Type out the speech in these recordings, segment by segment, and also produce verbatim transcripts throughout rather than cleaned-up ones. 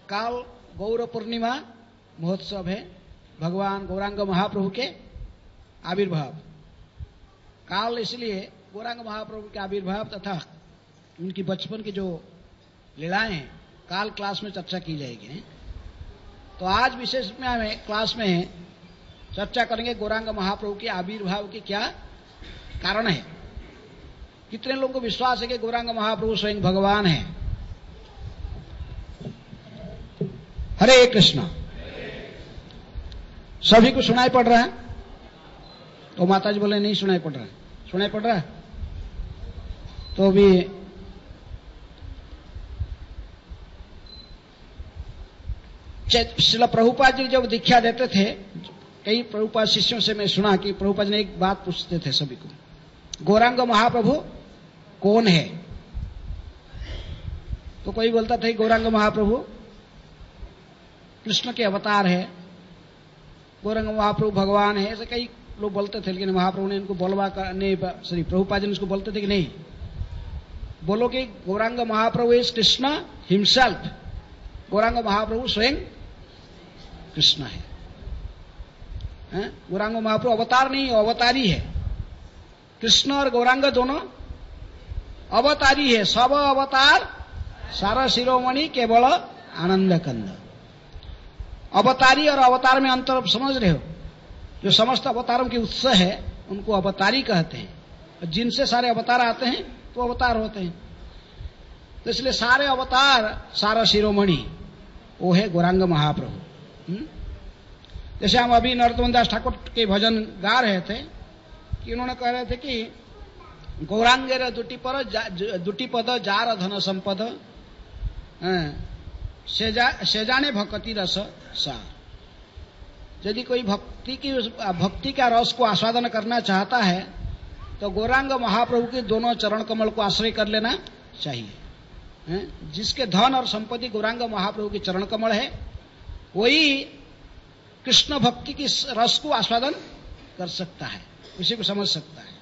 काल गौर पूर्णिमा महोत्सव है, भगवान गौरांग महाप्रभु के आविर्भाव। काल इसलिए गौरांग महाप्रभु के आविर्भाव तथा उनकी बचपन की जो लीलाएं हैं, काल क्लास में चर्चा की जाएगी। तो आज विशेष में हमें क्लास में चर्चा करेंगे गौरांग महाप्रभु के आविर्भाव के क्या कारण है। कितने लोगों को विश्वास है कि गौरांग महाप्रभु स्वयं भगवान है? हरे कृष्ण। सभी को सुनाई पड़ रहा है? तो माता जी बोले नहीं सुनाई पड़ रहा है। सुनाई पड़ रहा है? तो भी श्रील प्रभुपाद जी जब दीक्षा देते थे, कई प्रभुपाद शिष्यों से मैं सुना कि प्रभुपाद जी ने एक बात पूछते थे सभी को, गौरांग महाप्रभु कौन है? तो कोई बोलता था गौरांग महाप्रभु कृष्ण के अवतार है, गौरांग महाप्रभु भगवान है, ऐसे कई लोग बोलते थे। लेकिन महाप्रभु ने इनको बोलवा कर नहीं, सॉरी प्रभुपाद जी इसको बोलते थे कि नहीं, बोलो कि गौरांग महाप्रभु इज कृष्ण हिमसेल्फ। गौरांग महाप्रभु स्वयं कृष्ण है, है? गौरांग महाप्रभु अवतार नहीं, अवतारी है। कृष्ण और गौरांग दोनों अवतारी है। सब अवतार सारा शिरोमणि केवल आनंद कंद। अवतारी और अवतार में अंतर समझ रहे हो? जो समस्त अवतारों के उत्स है उनको अवतारी कहते हैं, और जिनसे सारे अवतार आते हैं तो अवतार होते हैं। तो इसलिए सारे अवतार सारा शिरोमणि वो है गौरांग महाप्रभु। हुँ? जैसे हम अभी नरोत्तम दास ठाकुर के भजन गा रहे थे कि उन्होंने कह रहे थे कि गौरांगेर दुटी पर दुटी पद जार धन संपद सेजाने भक्ति रस सार। यदि कोई भक्ति की भक्ति का रस को आस्वादन करना चाहता है तो गौरांग महाप्रभु के दोनों चरण कमल को आश्रय कर लेना चाहिए। है? जिसके धन और संपत्ति गौरांग महाप्रभु के चरण कमल है, वही कृष्ण भक्ति की रस को आस्वादन कर सकता है, उसी को समझ सकता है।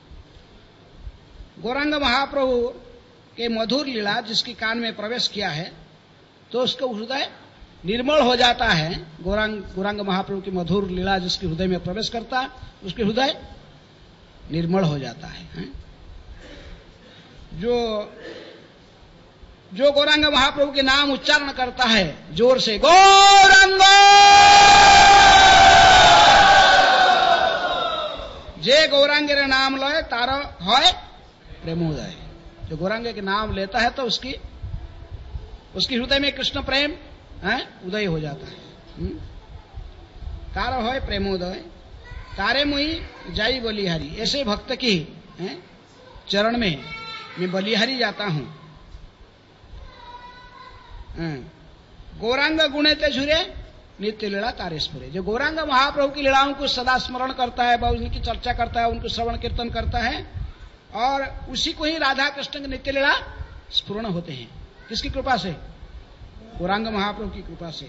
गौरांग महाप्रभु के मधुर लीला जिसकी कान में प्रवेश किया है तो उसका हृदय निर्मल हो जाता है। गौरांग गौरांग महाप्रभु की मधुर लीला जिसके हृदय में प्रवेश करता है उसके हृदय निर्मल हो जाता है, है? जो जो गौरांग महाप्रभु के नाम उच्चारण करता है जोर से, गौरांग जे गौरांगे नाम लय तार है प्रेमोदय। जो गौरांग के नाम लेता है तो उसकी उसकी हृदय में कृष्ण प्रेम है उदय हो जाता है। तार है प्रेमोदय तारे मुई जाई बलिहारी। ऐसे भक्त की है चरण में मैं बलिहारी जाता हूं। गौरांग गुणे ते झुरे नित्य लीला तारेश्वरे। जो गौरांग महाप्रभु की लीलाओं को सदा स्मरण करता है, उनकी चर्चा करता है, उनको श्रवण कीर्तन करता है, और उसी को ही राधा कृष्ण की नित्य लीला स्फुरण होते हैं। किसकी कृपा से? गौरांग महाप्रभु की कृपा से।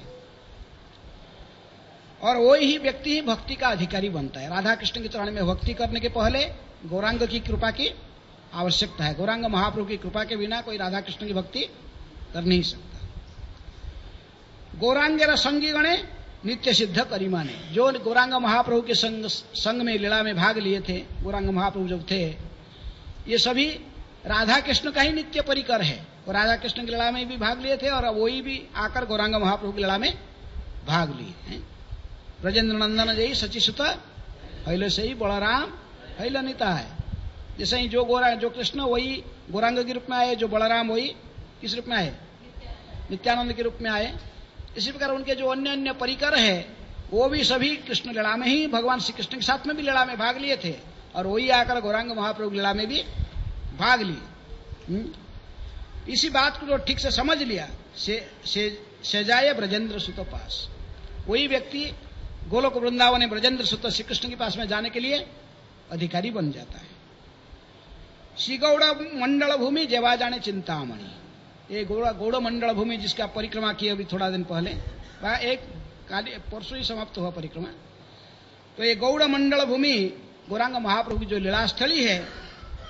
और वो ही व्यक्ति ही भक्ति का अधिकारी बनता है। राधा कृष्ण के चरण में भक्ति करने के पहले गौरांग की कृपा की आवश्यकता है। गौरांग महाप्रभु की कृपा के बिना कोई राधा कृष्ण की भक्ति कर नहीं सकता। गौरांगेर संगी गणे नित्य सिद्ध करीमाने। जो गौरांग महाप्रभु के संग संग में लीला में भाग लिए थे, गौरांग महाप्रभु जब थे, ये सभी राधा कृष्ण का ही नित्य परिकर है। और राधा कृष्ण की लीला में भी भाग लिए थे और वही भी आकर गौरांग महाप्रभु की लीला में भाग लिए हैं। ब्रजेंद्र नंदन जय सचिसुत हैल से ही बलराम हैल नीता है। जैसे ही जो गौरा जो कृष्ण वही गौरांग के रूप में आए, जो बलराम वही किस रूप में आए? नित्यानंद के रूप में आए। इसी प्रकार उनके जो अन्य अन्य परिकर है वो भी सभी कृष्ण लीला में ही, भगवान श्री कृष्ण के साथ में भी लीला में भाग लिए थे और वही आकर गौरांग महाप्रभु लीला में भी भाग लिए। इसी बात को जो ठीक से समझ लिया, से, से, से जाए ब्रजेंद्र सुत पास, वही व्यक्ति गोलोक वृंदावन में ब्रजेंद्र सुत श्री कृष्ण के पास में जाने के लिए अधिकारी बन जाता है। श्री गौड़ मंडल भूमि जेवा जाने चिंतामणि। ये गौड़ गौड़ मंडल भूमि जिसकी आप परिक्रमा की अभी थोड़ा दिन पहले, वह एक काली परसों ही समाप्त हुआ परिक्रमा। तो ये गौड़ मंडल भूमि गौरांग महाप्रभु की जो लीलास्थली है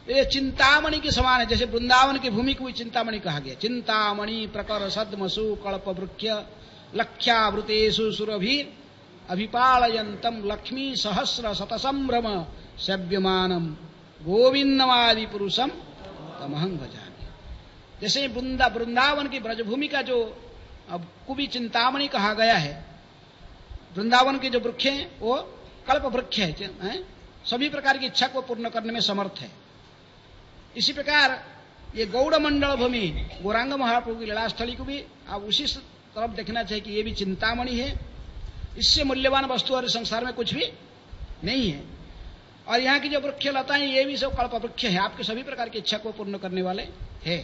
ये चिंतामणि के समान है। जैसे वृंदावन की भूमि को भी चिंतामणि कहा गया। चिंतामणि प्रकर सद्मसु कल्प वृक्ष लक्ष्यावृतेषु सुरभीर अभिपालयन्तम लक्ष्मी सहस्र शतसंभ्रम सेव्यमानम गोविंदमादि पुरुषम तमहं भजामि। जैसे वृंदा वृंदावन की ब्रजभूमि का जो अब कुबी चिंतामणि कहा गया है, वृंदावन के जो वृक्ष हैं वो कल्प वृक्ष है, है? सभी प्रकार की इच्छा को पूर्ण करने में समर्थ है। इसी प्रकार ये गौड़ मंडल भूमि गौरांग महाप्रभु की लीला स्थली को भी आप उसी तरफ देखना चाहिए कि ये भी चिंतामणि है। इससे मूल्यवान वस्तु और संसार में कुछ भी नहीं है। और यहाँ की जो वृक्ष लता है ये भी सब कल्प वृक्ष है, आपके सभी प्रकार की इच्छा को पूर्ण करने वाले है।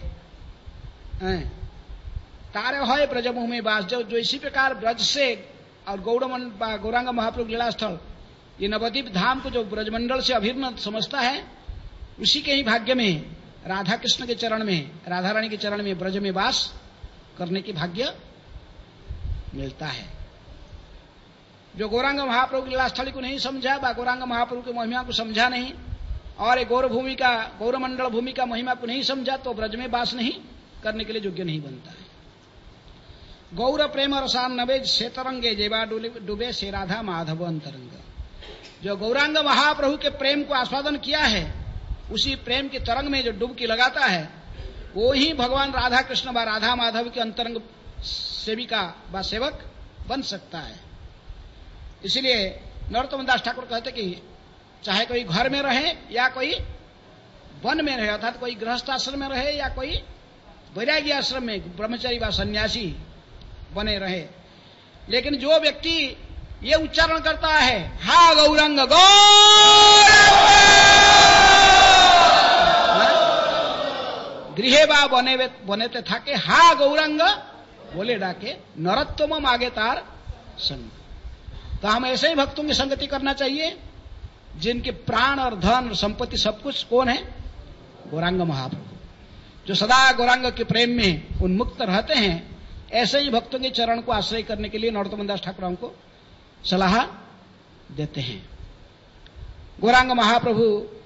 तारे है ब्रजमुह में वास, जो, जो इसी प्रकार ब्रज से और गौड़ गौरांग महाप्रभु लीला स्थल ये नवद्वीप धाम को जो ब्रजमंडल से अभिन्न समझता है, उसी के ही भाग्य में राधा कृष्ण के चरण में, राधा रानी के चरण में ब्रज में वास करने की भाग्य मिलता है। जो गौरांग महाप्रभु की लीला स्थली को नहीं समझा, व गौरांग महाप्रभु की महिमा को समझा नहीं, और एक गौर भूमि का गौरमंडल भूमि का महिमा को नहीं समझा, तो ब्रज में वास नहीं करने के लिए योग्य नहीं बनता है। गौर प्रेम रसान नवे से तरंगे जेवा डूबे से राधा माधव अंतरंग। जो गौरांग महाप्रभु के प्रेम को आस्वादन किया है, उसी प्रेम के तरंग में जो डुबकी लगाता है, वो ही भगवान राधा कृष्ण व राधा माधव के अंतरंग सेविका व सेवक बन सकता है। इसलिए नरोत्तम दास ठाकुर कहते कि चाहे कोई घर में रहे या कोई वन में रहे, अर्थात कोई गृहस्थ आश्रम में रहे या कोई वैरागी आश्रम में ब्रह्मचारी व सन्यासी बने रहे, लेकिन जो व्यक्ति ये उच्चारण करता है हा गौरंग गौर गृहे बा बने बनेते थाके हा गौरंग बोले डाके नरोत्तम आगे तार संग। तो हम ऐसे ही भक्तों की संगति करना चाहिए जिनके प्राण और धन और संपत्ति सब कुछ कौन है? गौरांग महाप्रभु, जो सदा गौरांग के प्रेम में उन्मुक्त रहते हैं। ऐसे ही भक्तों के चरण को आश्रय करने के लिए नरोत्तम दास ठाकुर हमको सलाह देते हैं। गौरांग महाप्रभु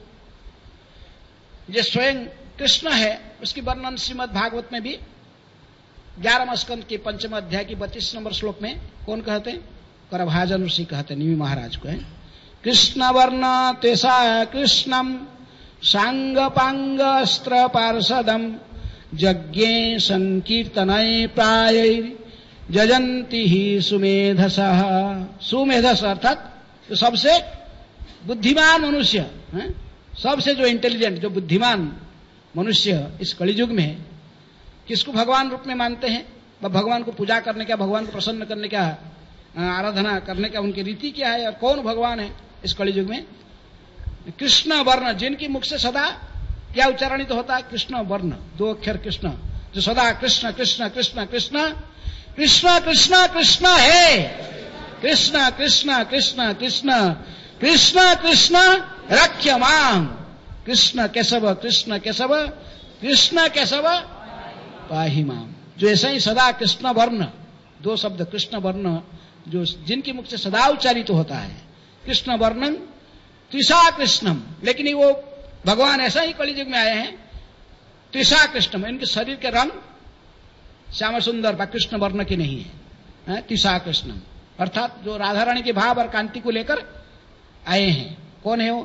जो स्वयं कृष्ण है, उसकी वर्णन श्रीमद् भागवत में भी ग्यारहवें स्कंद के पंचम अध्याय की बत्तीस नंबर श्लोक में कौन कहते हैं? करभाजन ऋषि कहते हैं निमि महाराज को है। कृष्ण वर्ण तेसा कृष्णम सांग पांग अस्त्र पार्षदम यज्ञे संकीर्तनय प्राय जजंती ही सुमेधस। सुमेधस अर्थात तो सबसे बुद्धिमान मनुष्य है, सबसे जो इंटेलिजेंट, जो बुद्धिमान मनुष्य इस कलियुग में किसको भगवान रूप में मानते हैं? वह भगवान को पूजा करने का, भगवान को प्रसन्न करने का, आराधना करने का उनकी रीति क्या है और कौन भगवान है इस कलियुग में? कृष्ण वर्ण, जिनकी मुख से सदा क्या उच्चारणित तो होता है? कृष्ण वर्ण, दो अक्षर कृष्ण, जो सदा कृष्ण कृष्ण कृष्ण कृष्ण कृष्ण कृष्ण कृष्ण है। कृष्ण कृष्ण कृष्ण कृष्ण कृष्ण कृष्ण रक्ष्य मां। कृष्ण केशव कृष्ण केशव कृष्ण केशव पाहि मां। जो ऐसा ही सदा कृष्ण वर्ण, दो शब्द कृष्ण वर्ण, जो जिनकी मुख से सदा उच्चारित तो होता है, कृष्ण वर्णन त्रिषा कृष्णम। लेकिन वो भगवान ऐसा ही कलियुग में आए हैं त्रिषा कृष्णम, इनके शरीर के रंग श्याम सुंदर व कृष्ण वर्ण के नहीं है, त्रिषा कृष्णम, अर्थात जो राधा रानी के भाव और कांति को लेकर आए हैं। कौन है वो?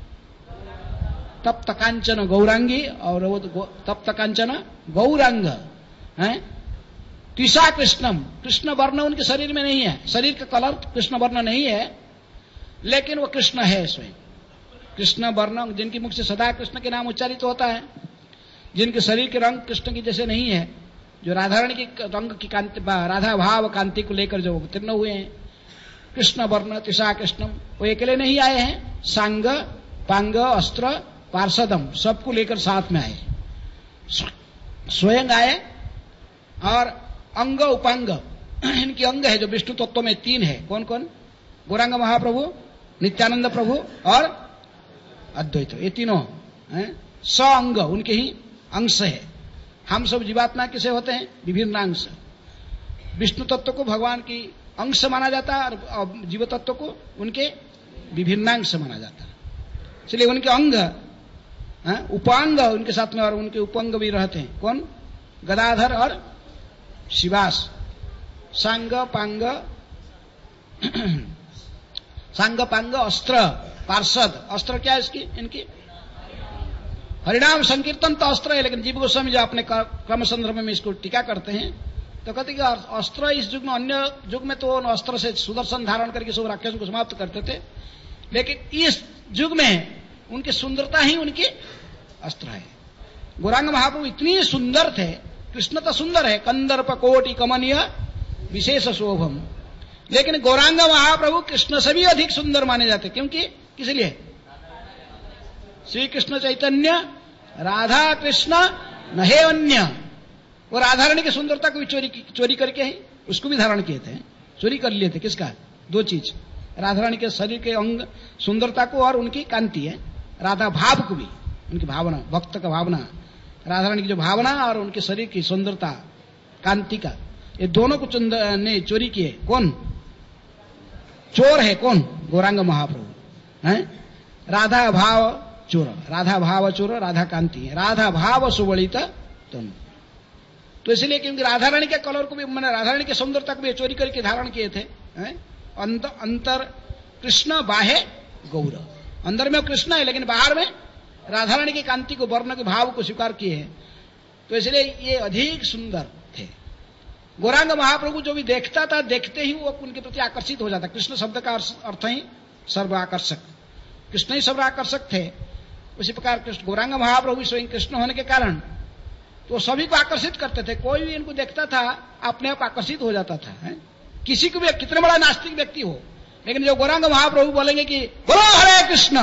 तप्त कांचन गौरांगी, और वो तप्त कांचन गौरांग है। त्रिषा कृष्णम, कृष्ण वर्ण उनके शरीर में नहीं है, शरीर का कलर कृष्ण वर्ण नहीं है, लेकिन वो कृष्ण है स्वयं। कृष्ण वर्ण, जिनकी मुख से सदा कृष्ण के नाम उच्चारित तो होता है, जिनके शरीर के रंग कृष्ण की जैसे नहीं है, जो राधा रानी की रंग की कांति, राधा भाव कांति को लेकर जो अवतीर्ण हुए हैं, कृष्ण वर्ण त्रिषा कृष्णम, वो अकेले नहीं आए हैं, सांग पांग अस्त्र पार्षदम सबको लेकर साथ में आए, स्वयं आए। और अंग उपांग, इनके अंग है जो विष्णु तत्व में तीन है। कौन कौन? गौरांग महाप्रभु, नित्यानंद प्रभु और अद्वैत, ये तीनों स अंग उनके ही अंश है। हम सब जीवात्मा किसे होते हैं? विभिन्न अंश। विष्णु तत्व को भगवान की अंश माना जाता है और जीव तत्व को उनके विभिन्नांश माना जाता है। इसलिए उनके अंग है? उपांग उनके साथ में, और उनके उपांग भी रहते हैं। कौन? गदाधर और शिवास। सांग पांग सांग पांग अस्त्र पार्षद। अस्त्र क्या है इसकी? इनकी हरिनाम संकीर्तन तो अस्त्र है, लेकिन जीव गोस्वामी जो अपने क्रम संदर्भ में इसको टीका करते हैं तो कहते हैं कि अस्त्र इस युग में, अन्य युग में तो अस्त्र से सुदर्शन धारण करके सब राक्षसों को समाप्त करते थे, लेकिन इस युग में उनकी सुंदरता ही उनकी अस्त्र है। गौरांग महाप्रभु इतनी सुंदर थे, कृष्ण तो सुंदर है, कंदर्प कोटि कमनीय विशेष शोभम, लेकिन गौरांग महाप्रभु कृष्ण से भी अधिक सुंदर माने जाते। क्योंकि किस लिए? श्री कृष्ण चैतन्य राधा कृष्ण नहे अन्य। वो राधा रानी की सुंदरता को भी चोरी चोरी करके ही उसको भी धारण किए थे, चोरी कर लिए थे। किसका? दो चीज, राधा रानी के शरीर के अंग सुंदरता को और उनकी कांति है, राधा भाव को भी, उनकी भावना, भक्त का भावना, राधा रानी की जो भावना और उनके शरीर की सुंदरता कांति का, ये दोनों को ने चोरी किए। कौन चोर है? कौन? गौरांग महाप्रभु हैं। राधा भाव चोर, राधा भाव चोर, राधा कांति है, राधा भाव सुबलित तनु। तो इसलिए क्योंकि राधा रानी के कलर को भी, मैंने राधा रानी की सुंदरता को भी चोरी करके धारण किए थे। अंत, अंतर कृष्ण बाहे गौर, अंदर में कृष्ण है लेकिन बाहर में राधा रानी की कांति को, वर्ण के भाव को स्वीकार किए हैं, तो इसलिए ये अधिक सुंदर थे। गौरांग महाप्रभु जो भी देखता था, देखते ही वो उनके प्रति आकर्षित हो जाता। कृष्ण शब्द का अर्थ ही सर्व आकर्षक, कृष्ण ही सर्व आकर्षक थे। उसी प्रकार कृष्ण गौरांग महाप्रभु स्वयं कृष्ण होने के कारण तो सभी को आकर्षित करते थे। कोई भी इनको देखता था अपने आप आकर्षित हो जाता था है? किसी को भी, कितने बड़ा नास्तिक व्यक्ति हो, लेकिन जो गौरांग महाप्रभु बोलेंगे कि बोलो हरे कृष्ण,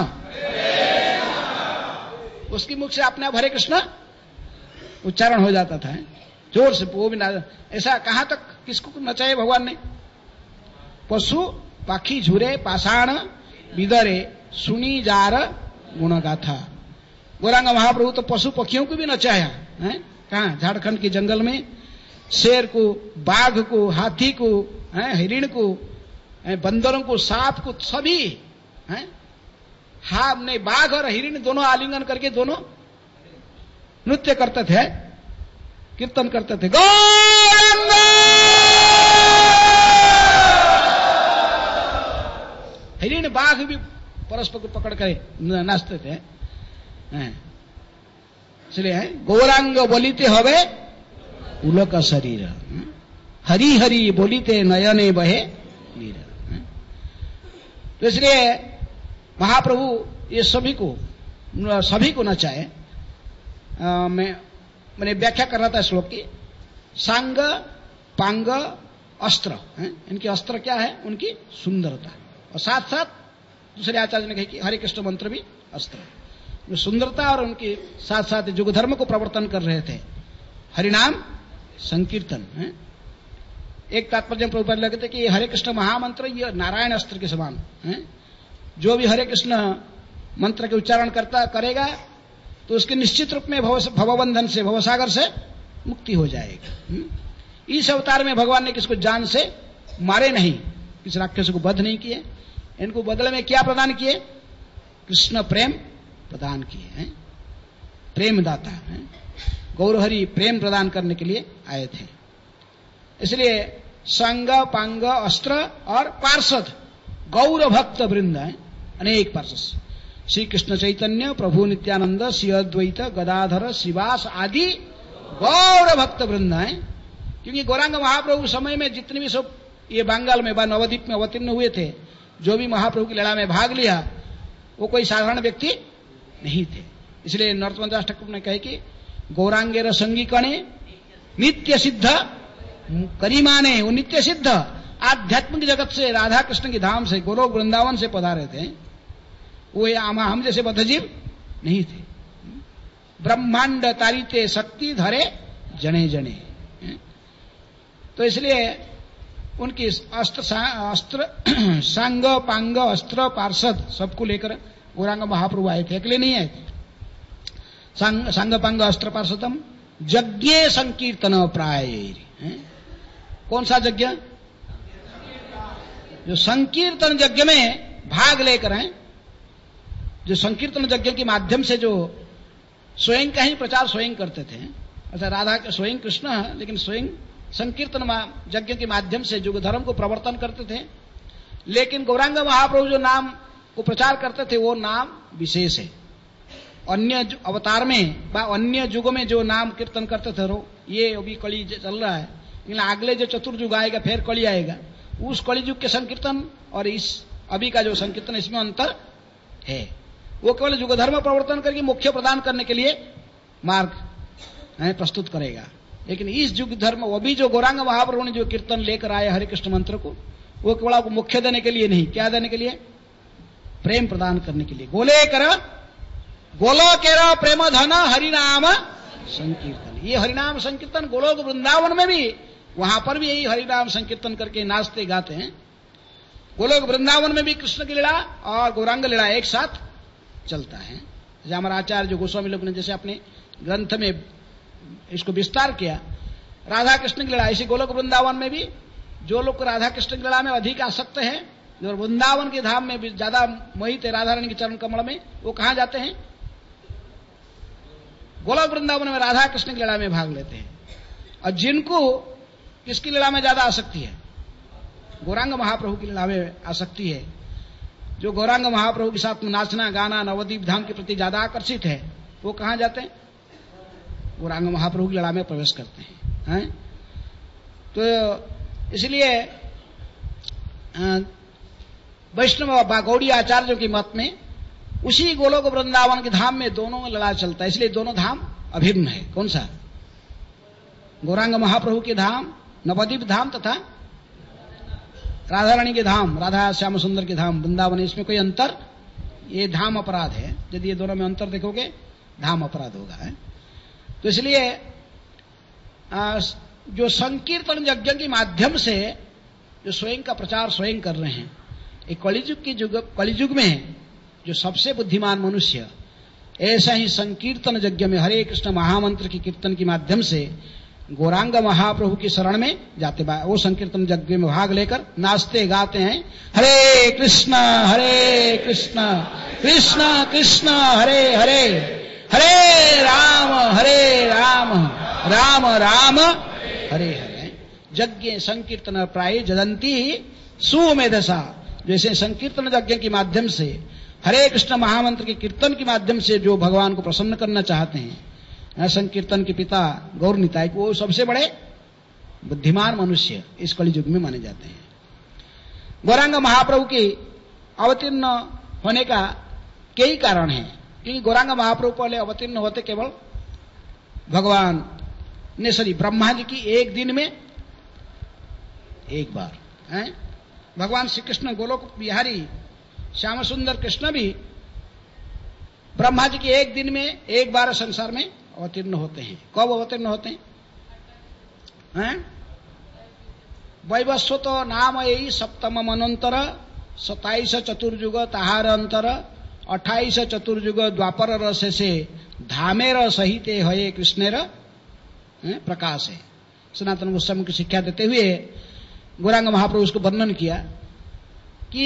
उसकी मुख से अपने आप हरे कृष्ण उच्चारण हो जाता था है? जोर से। वो भी ना, ऐसा कहां तक किसको नचाए भगवान ने? पशु पाखी झुरे पाषाण विदरे सुनी जार गुणगाथा। गौरांग महाप्रभु तो पशु पक्षियों को भी नचाया है। कहां? झारखंड के जंगल में शेर को, बाघ को, हाथी को, हिरण को, बंदरों को, सांप को, सभी हैं। हाँ, नहीं, बाघ और हिरण दोनों आलिंगन करके दोनों नृत्य करते थे, कीर्तन करते थे। गौरांग हिरण बाघ भी परस्पर को पकड़ कर नाचते थे। इसलिए गौरांग बोलीते हवे उलक शरीर, हरी हरी बोलीते नयने बहे नीर। तो इसलिए महाप्रभु ये सभी को सभी को नचाए। मैं मैंने व्याख्या कर रहा था श्लोक की। सांग पांग अस्त्र है? इनके अस्त्र क्या है? उनकी सुंदरता, और साथ साथ दूसरे आचार्य ने कहा कि हरे कृष्ण मंत्र भी अस्त्र। जो सुंदरता और उनके साथ साथ युग धर्म को प्रवर्तन कर रहे थे, हरिनाम संकीर्तन है? एक तात्पर्य प्रभुपाद लगते कि हरे कृष्ण महामंत्र ये नारायण अस्त्र के समान है। जो भी हरे कृष्ण मंत्र के उच्चारण करता करेगा तो उसके निश्चित रूप में भवबंधन से, भवसागर से मुक्ति हो जाएगी। इस अवतार में भगवान ने किसको जान से मारे नहीं, किस राक्षस को वध नहीं किए। इनको बदले में क्या प्रदान किए? कृष्ण प्रेम प्रदान किए हैं। प्रेमदाता है, गौरहरि प्रेम प्रदान करने के लिए आए थे। इसलिए संग पांग अस्त्र और पार्षद गौर भक्त वृंद है, अनेक पार्षद। श्री कृष्ण चैतन्य प्रभु नित्यानंद श्री अद्वैत गदाधर शिवास आदि गौर भक्त वृंद है। क्योंकि गौरांग महाप्रभु समय में जितने भी सब ये बंगाल में व नवद्वीप में अवतीर्ण हुए थे, जो भी महाप्रभु की लीला में भाग लिया, वो कोई साधारण व्यक्ति नहीं थे। इसलिए नरोत्तम दास ठाकुर ने कहे कि गौरांगेर संगी कणे नित्य सिद्ध करीमाने, वो नित्य सिद्ध आध्यात्मिक जगत से, राधा कृष्ण की धाम से, गोलोक वृंदावन से पधारे थे। वो हम जैसे बद्धजीव नहीं थे। ब्रह्मांड तारिते शक्ति धरे जने जने। तो इसलिए उनकी अस्त्र अस्त्र सांग पांग अस्त्र पार्षद सबको लेकर गौरांग महाप्रभु आए थे, अकेले नहीं आए थे। सांग सांग पांग अस्त्र पार्षदम यज्ञ संकीर्तन प्राय। कौन सा यज्ञ? जो संकीर्तन यज्ञ में भाग लेकर हैं, जो संकीर्तन यज्ञ के माध्यम से जो स्वयं का ही प्रचार स्वयं करते थे। अच्छा, राधा के स्वयं कृष्ण है, लेकिन स्वयं संकीर्तन यज्ञ के माध्यम से युग धर्म को प्रवर्तन करते थे। लेकिन गौरांग महाप्रभु जो नाम को प्रचार करते थे वो नाम विशेष है। अन्य अवतार में व अन्य युगों में जो नाम कीर्तन करते थे वो ये अभी कली चल रहा है, लेकिन अगले जो चतुर्युग आएगा, फिर कली आएगा, उस कली युग के संकीर्तन और इस अभी का जो संकीर्तन इसमें अंतर है। वो केवल युग धर्म प्रवर्तन करके मुख्य प्रदान करने के लिए मार्ग प्रस्तुत करेगा। लेकिन इस युग धर्म वो भी जो गौरांग महाप्रभु ने जो कीर्तन लेकर आए हरे कृष्ण मंत्र को, वो केवल आपको मुख्य देने के लिए नहीं, क्या देने के लिए? प्रेम प्रदान करने के लिए। गोले कर गोलो केरा प्रेम धन हरिनाम संकीर्तन। ये हरिनाम संकीर्तन गोलोक वृंदावन में भी, वहां पर भी यही हरिनाम संकीर्तन करके नाचते गाते हैं। गोलोक वृंदावन में भी कृष्ण की लीला और गौरांग लीला एक साथ चलता है। जैसे हमारा आचार्य जो गोस्वामी लोग ने जैसे अपने ग्रंथ में इसको विस्तार किया, राधा कृष्ण की लीला, इसी गोलोक वृंदावन में भी जो लोग राधा कृष्ण की लीला में अधिक आसक्त है, जो वृंदावन के धाम में भी ज्यादा मोहित है राधा रानी के चरण कमल में, वो कहां जाते हैं? गोलोक वृंदावन में राधा कृष्ण की लीला में भाग लेते हैं। और जिनको किसकी लीला में ज्यादा आसक्ति है? गौरांग महाप्रभु की लीला में आसक्ति है। जो गौरांग महाप्रभु के साथ में नाचना गाना नवद्वीप धाम के प्रति ज्यादा आकर्षित है, वो कहां जाते हैं? गौरांग महाप्रभु की लीला में प्रवेश करते हैं, हैं? तो इसलिए वैष्णव गौड़ी आचार्यों के मत में उसी गोलोक वृंदावन के धाम में दोनों में लड़ा चलता है। इसलिए दोनों धाम अभिन्न है। कौन सा? गौरांग महाप्रभु के धाम नवद्वीप धाम तथा राधा रानी के धाम राधा श्याम सुंदर के धाम वृंदावन। इसमें कोई अंतर? ये धाम अपराध है। यदि ये दोनों में अंतर देखोगे धाम अपराध होगा, है? तो इसलिए जो संकीर्तन यज्ञ के माध्यम से जो स्वयं का प्रचार स्वयं कर रहे हैं, एक कलियुग की युग कलियुग में जो सबसे बुद्धिमान मनुष्य ऐसा ही संकीर्तन यज्ञ में हरे कृष्ण महामंत्र की कीर्तन के माध्यम से गौरांग महाप्रभु की शरण में जाते, वो संकीर्तन यज्ञ में भाग लेकर नाचते गाते हैं, हरे कृष्ण हरे कृष्ण कृष्ण कृष्ण हरे हरे हरे राम हरे राम राम राम हरे हरे। यज्ञ संकीर्तन प्राय जदंती सुमेधसा। जैसे संकीर्तन यज्ञ के माध्यम से हरे कृष्ण महामंत्र के कीर्तन के माध्यम से जो भगवान को प्रसन्न करना चाहते हैं, संकीर्तन के पिता गौर निताय को वो सबसे बड़े बुद्धिमान मनुष्य इस कलि युग में माने जाते हैं। गौरांग महाप्रभु की अवतीर्ण होने का कई कारण है, क्योंकि गौरांग महाप्रभु पहले अवतीर्ण होते केवल भगवान ने सरी ब्रह्मा जी की एक दिन में एक बार है। भगवान श्री कृष्ण गोलोक बिहारी श्याम सुंदर कृष्ण भी ब्रह्मा जी के एक दिन में एक बार संसार में अवतीर्ण होते हैं। कब अवतीर्ण होते हैं? हैं? वैवस्वत नाम यही सप्तम मनंतर सताईस चतुर्युग ताहार अंतर अट्ठाईस चतुर्युग द्वापर रस से धामेर सहित हये कृष्णेर प्रकाश है। सनातन गोस्वामी की शिक्षा देते हुए गौरांग महाप्रभु उसको वर्णन किया कि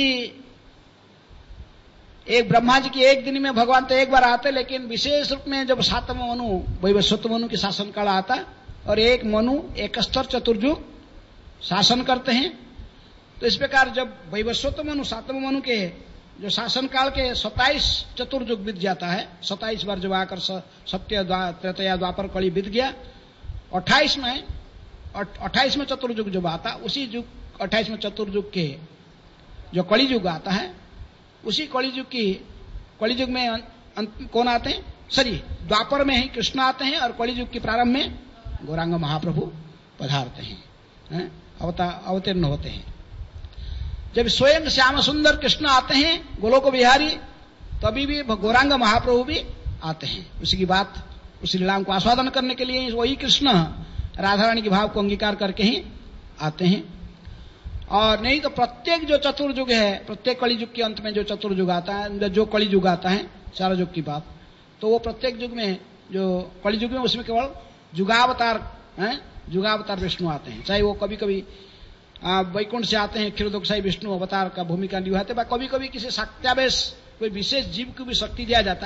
एक ब्रह्मा जी की एक दिन में भगवान तो एक बार आते, लेकिन विशेष रूप में जब सातवें मनु वैवस्वत मनु के शासन काल आता और एक मनु एक स्तर चतुर्युग शासन करते हैं, तो इस प्रकार जब वैवस्वत मनु सातवें मनु के जो शासन काल के सत्ताईस चतुर्युग बीत जाता है, सत्ताईस बार जब आकर सत्य त्रेतया द्वापर कली बीत गया, अट्ठाईस में अट्ठाईस में चतुर्युग जब आता, उसी युग अट्ठाईस में चतुर्युग के जो कली युग आता है, उसी कलियुग की कलियुग में कौन आते हैं? सॉरी द्वापर में ही कृष्ण आते हैं और कलियुग के प्रारंभ में गौरांग महाप्रभु पधारते हैं, हैं? अवतीर्ण होते हैं। जब स्वयं श्याम सुंदर कृष्ण आते हैं गोलोक बिहारी, तभी भी गौरांग महाप्रभु भी आते हैं। उसी की बात उस लीला को आस्वादन करने के लिए वही कृष्ण राधा रानी के भाव को अंगीकार करके ही आते हैं। और नहीं तो प्रत्येक जो चतुर्युग है, प्रत्येक कलियुग के अंत में जो चतुर्युग आता है, जो कलियुग आता है चार युग की बात, तो वो प्रत्येक युग में जो कलियुग में उसमें केवल जुगावतार हैं, जुगावतार विष्णु आते हैं। चाहे वो कभी कभी वैकुंठ से आते हैं, क्षीरोदोक्षाई विष्णु अवतार का भूमिका निभाते, कभी कभी किसी शक्त्यावेश कोई विशेष जीव को भी शक्ति दिया जाता है,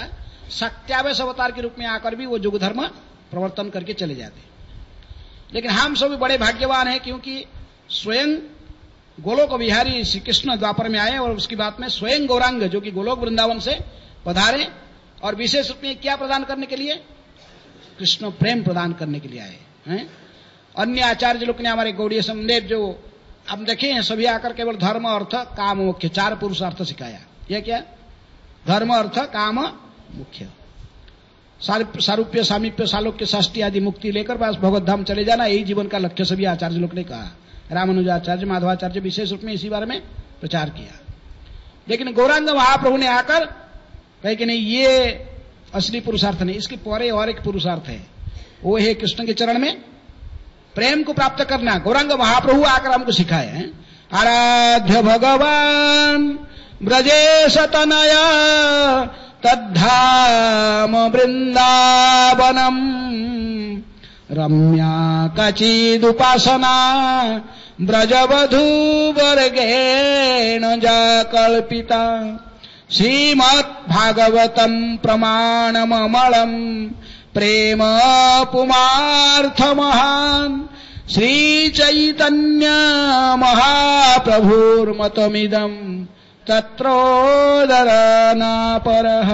सत्यावेश अवतार के रूप में आकर भी वो युग धर्म प्रवर्तन करके चले जाते। लेकिन हम सभी बड़े भाग्यवान हैं, क्योंकि स्वयं गोलोक बिहारी श्री कृष्ण द्वापर में आए और उसकी बात में स्वयं गौरांग जो कि गोलोक वृंदावन से पधारे और विशेष रूप में क्या प्रदान करने के लिए? कृष्ण प्रेम प्रदान करने के लिए आए हैं। अन्य आचार्य लोग ने हमारे गौड़ीय समदेव जो हम देखे हैं सभी आकर केवल धर्म अर्थ काम मुख्य चार पुरुषार्थ सिखाया। यह क्या? धर्म अर्थ काम मुख्य, सारूप्य सामीप्य सालोक्य षष्ठी आदि मुक्ति लेकर बस भगवत धाम चले जाना, यही जीवन का लक्ष्य सभी आचार्य लोग ने कहा। रामानुजाचार्य माधवाचार्य विशेष रूप में इसी बारे में प्रचार किया। लेकिन गौरांग महाप्रभु ने आकर कहे कि नहीं, ये असली पुरुषार्थ नहीं, इसके परे और एक पुरुषार्थ है, वो है कृष्ण के चरण में प्रेम को प्राप्त करना। गौरांग महाप्रभु आकर हमको सिखाए हैं। आराध्य भगवान ब्रजेश तनया तद्धाम वृंदावनम रम्या कचिदुपासना ब्रजवधू वर्गेण जाकल्पिता श्रीमद् भागवतम प्रमाणममलम प्रेम पुमार्थ महान श्री चैतन्य महाप्रभुर्मतमिदं तत्रोदरना परः।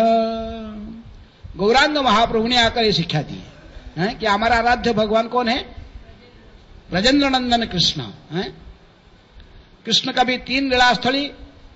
गौरांग महाप्रभु ने आकर ये शिक्षा दी है कि हमारा आराध्य भगवान कौन है? ब्रजेंद्र नंदन कृष्ण है। कृष्ण का भी तीन लीलास्थली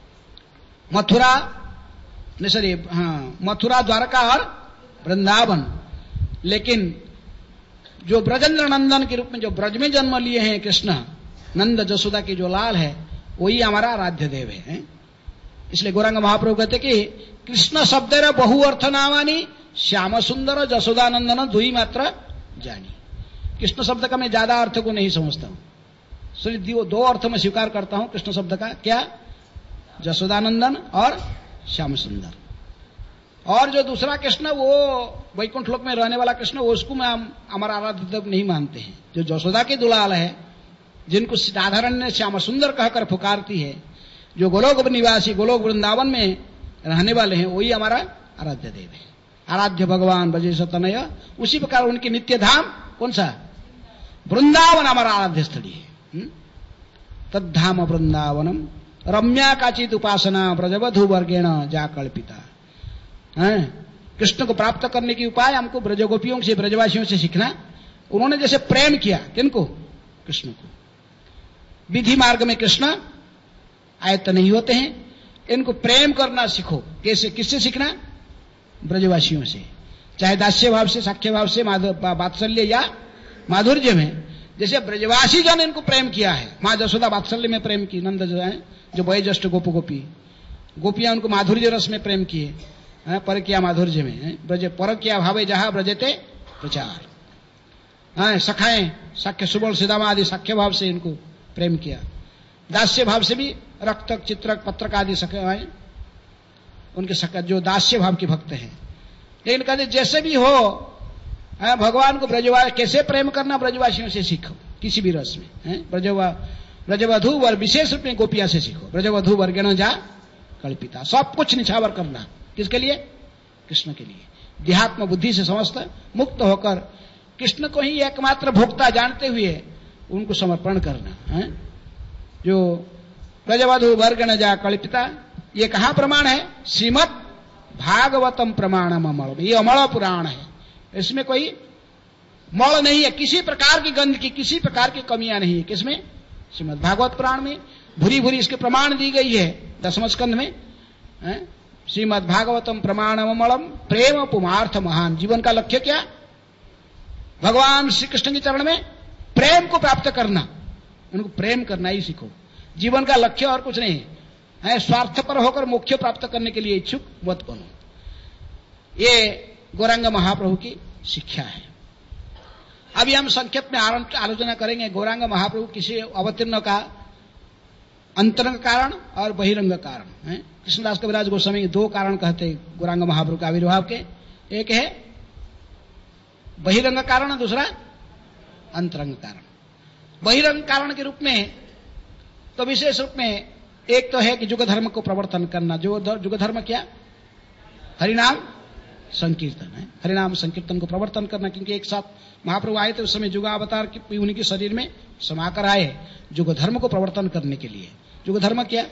मथुरा सॉरी हाँ मथुरा, द्वारका और वृंदावन। लेकिन जो ब्रजेंद्र नंदन के रूप में जो ब्रज में जन्म लिए हैं कृष्ण, नंद जसोदा की जो लाल है, वही हमारा आराध्य देव है। इसलिए गौरांग महाप्रभु कहते कि कृष्ण शब्देर बहु अर्थ नामानी श्याम सुंदर जसोदानंदन दुई मात्र जानी। कृष्ण शब्द का मैं ज्यादा अर्थ को नहीं समझता हूं, सिर्फ दो अर्थ में स्वीकार करता हूं कृष्ण शब्द का। क्या? जसोदानंदन और श्याम सुंदर। और जो दूसरा कृष्ण वो वैकुंठ लोक में रहने वाला कृष्ण, वो उसको हम हमारा आराध्य देव नहीं मानते हैं। जो जसोदा के दुलाल है, जिनको साधारण ने श्याम सुंदर कहकर पुकारती है, जो गोलोक निवासी गोलोक वृंदावन में रहने वाले हैं, वही हमारा आराध्य देव है। आराध्य भगवान ब्रजेश तनय। उसी प्रकार उनकी नित्य धाम कौन सा? वृंदावन हमारा आराध्य स्थली है। तद्धाम वृंदावनम रम्या काचित उपासना ब्रजवधू वर्गेण जा कल्पिता। कृष्ण को प्राप्त करने की उपाय हमको ब्रजगोपियों से, ब्रजवासियों से सीखना। उन्होंने जैसे प्रेम किया किनको? कृष्ण को। विधि मार्ग में कृष्ण आयत्त नहीं होते हैं, इनको प्रेम करना सीखो। कैसे? किससे सीखना? ब्रजवासियों से, चाहे दास्य भाव से, साख्य भाव से, वात्सल्य या माधुर्य में। जैसे ब्रजवासी जन इनको प्रेम किया है, माँ जसोदा वात्सल्य में प्रेम की, नंद जो है जो वयोज्येष्ठ गोप गोपी गोपियां उनको माधुर्य रस में प्रेम किए, पर किया माधुर्य में। ब्रज पर किया भावे जहां ब्रजते प्रचार। सखाएं साख्य सुबल सिदामा आदि साख्य भाव से इनको प्रेम किया। दास्य भाव से भी रक्तक चित्रक पत्रक आदि सखाएं उनके सखा जो दास्य भाव के भक्त हैं। लेकिन कहते जैसे भी हो भगवान को ब्रजवासी कैसे प्रेम करना ब्रजवासियों से सीखो, किसी भी रस में। ब्रजवा ब्रजवधू वर विशेष रूप में गोपिया से सीखो। ब्रजवधू वर्गेण जा कल्पिता। सब कुछ निछावर करना किसके लिए? कृष्ण के लिए। देहात्म बुद्धि से समस्त मुक्त होकर कृष्ण को ही एकमात्र भोक्ता जानते हुए उनको समर्पण करना है। जो ब्रजवधू वर्गेण जा कल्पिता, ये कहां प्रमाण है? श्रीमद् भागवतम प्रमाणम अमल। ये अमल पुराण है, इसमें कोई मल नहीं है, किसी प्रकार की गंध की, किसी प्रकार की कमियां नहीं है। किसमें? श्रीमद् भागवत पुराण में भूरी भूरी इसके प्रमाण दी गई है दसम स्कंध में। श्रीमद् भागवतम प्रमाणममलम प्रेम पुमार्थ महान। जीवन का लक्ष्य क्या? भगवान श्री कृष्ण के चरण में प्रेम को प्राप्त करना। उनको प्रेम करना ही सीखो। जीवन का लक्ष्य और कुछ नहीं है। स्वार्थ पर होकर मोक्ष प्राप्त करने के लिए इच्छुक मत बनो। ये गौरांग महाप्रभु की शिक्षा है। अभी हम संक्षेप में आलोचना करेंगे गौरांग महाप्रभु किसी अवतीर्ण का अंतरंग कारण और बहिरंग कारण है। कृष्णदास कविराज गोस्वामी दो कारण कहते हैं गौरांग महाप्रभु के आविर्भाव के। एक है बहिरंग कारण, दूसरा अंतरंग कारण। बहिरंग कारण के रूप में तो विशेष रूप में एक तो है कि युग धर्म को प्रवर्तन करना। जो युग धर्म क्या? हरिनाम संकीर्तन है, हरिनाम संकीर्तन को प्रवर्तन करना। क्योंकि एक साथ महाप्रभु आए थे, उस समय युगावतार की उन्हीं के शरीर में समाकर आए युग धर्म को प्रवर्तन करने के लिए। युग धर्म क्या?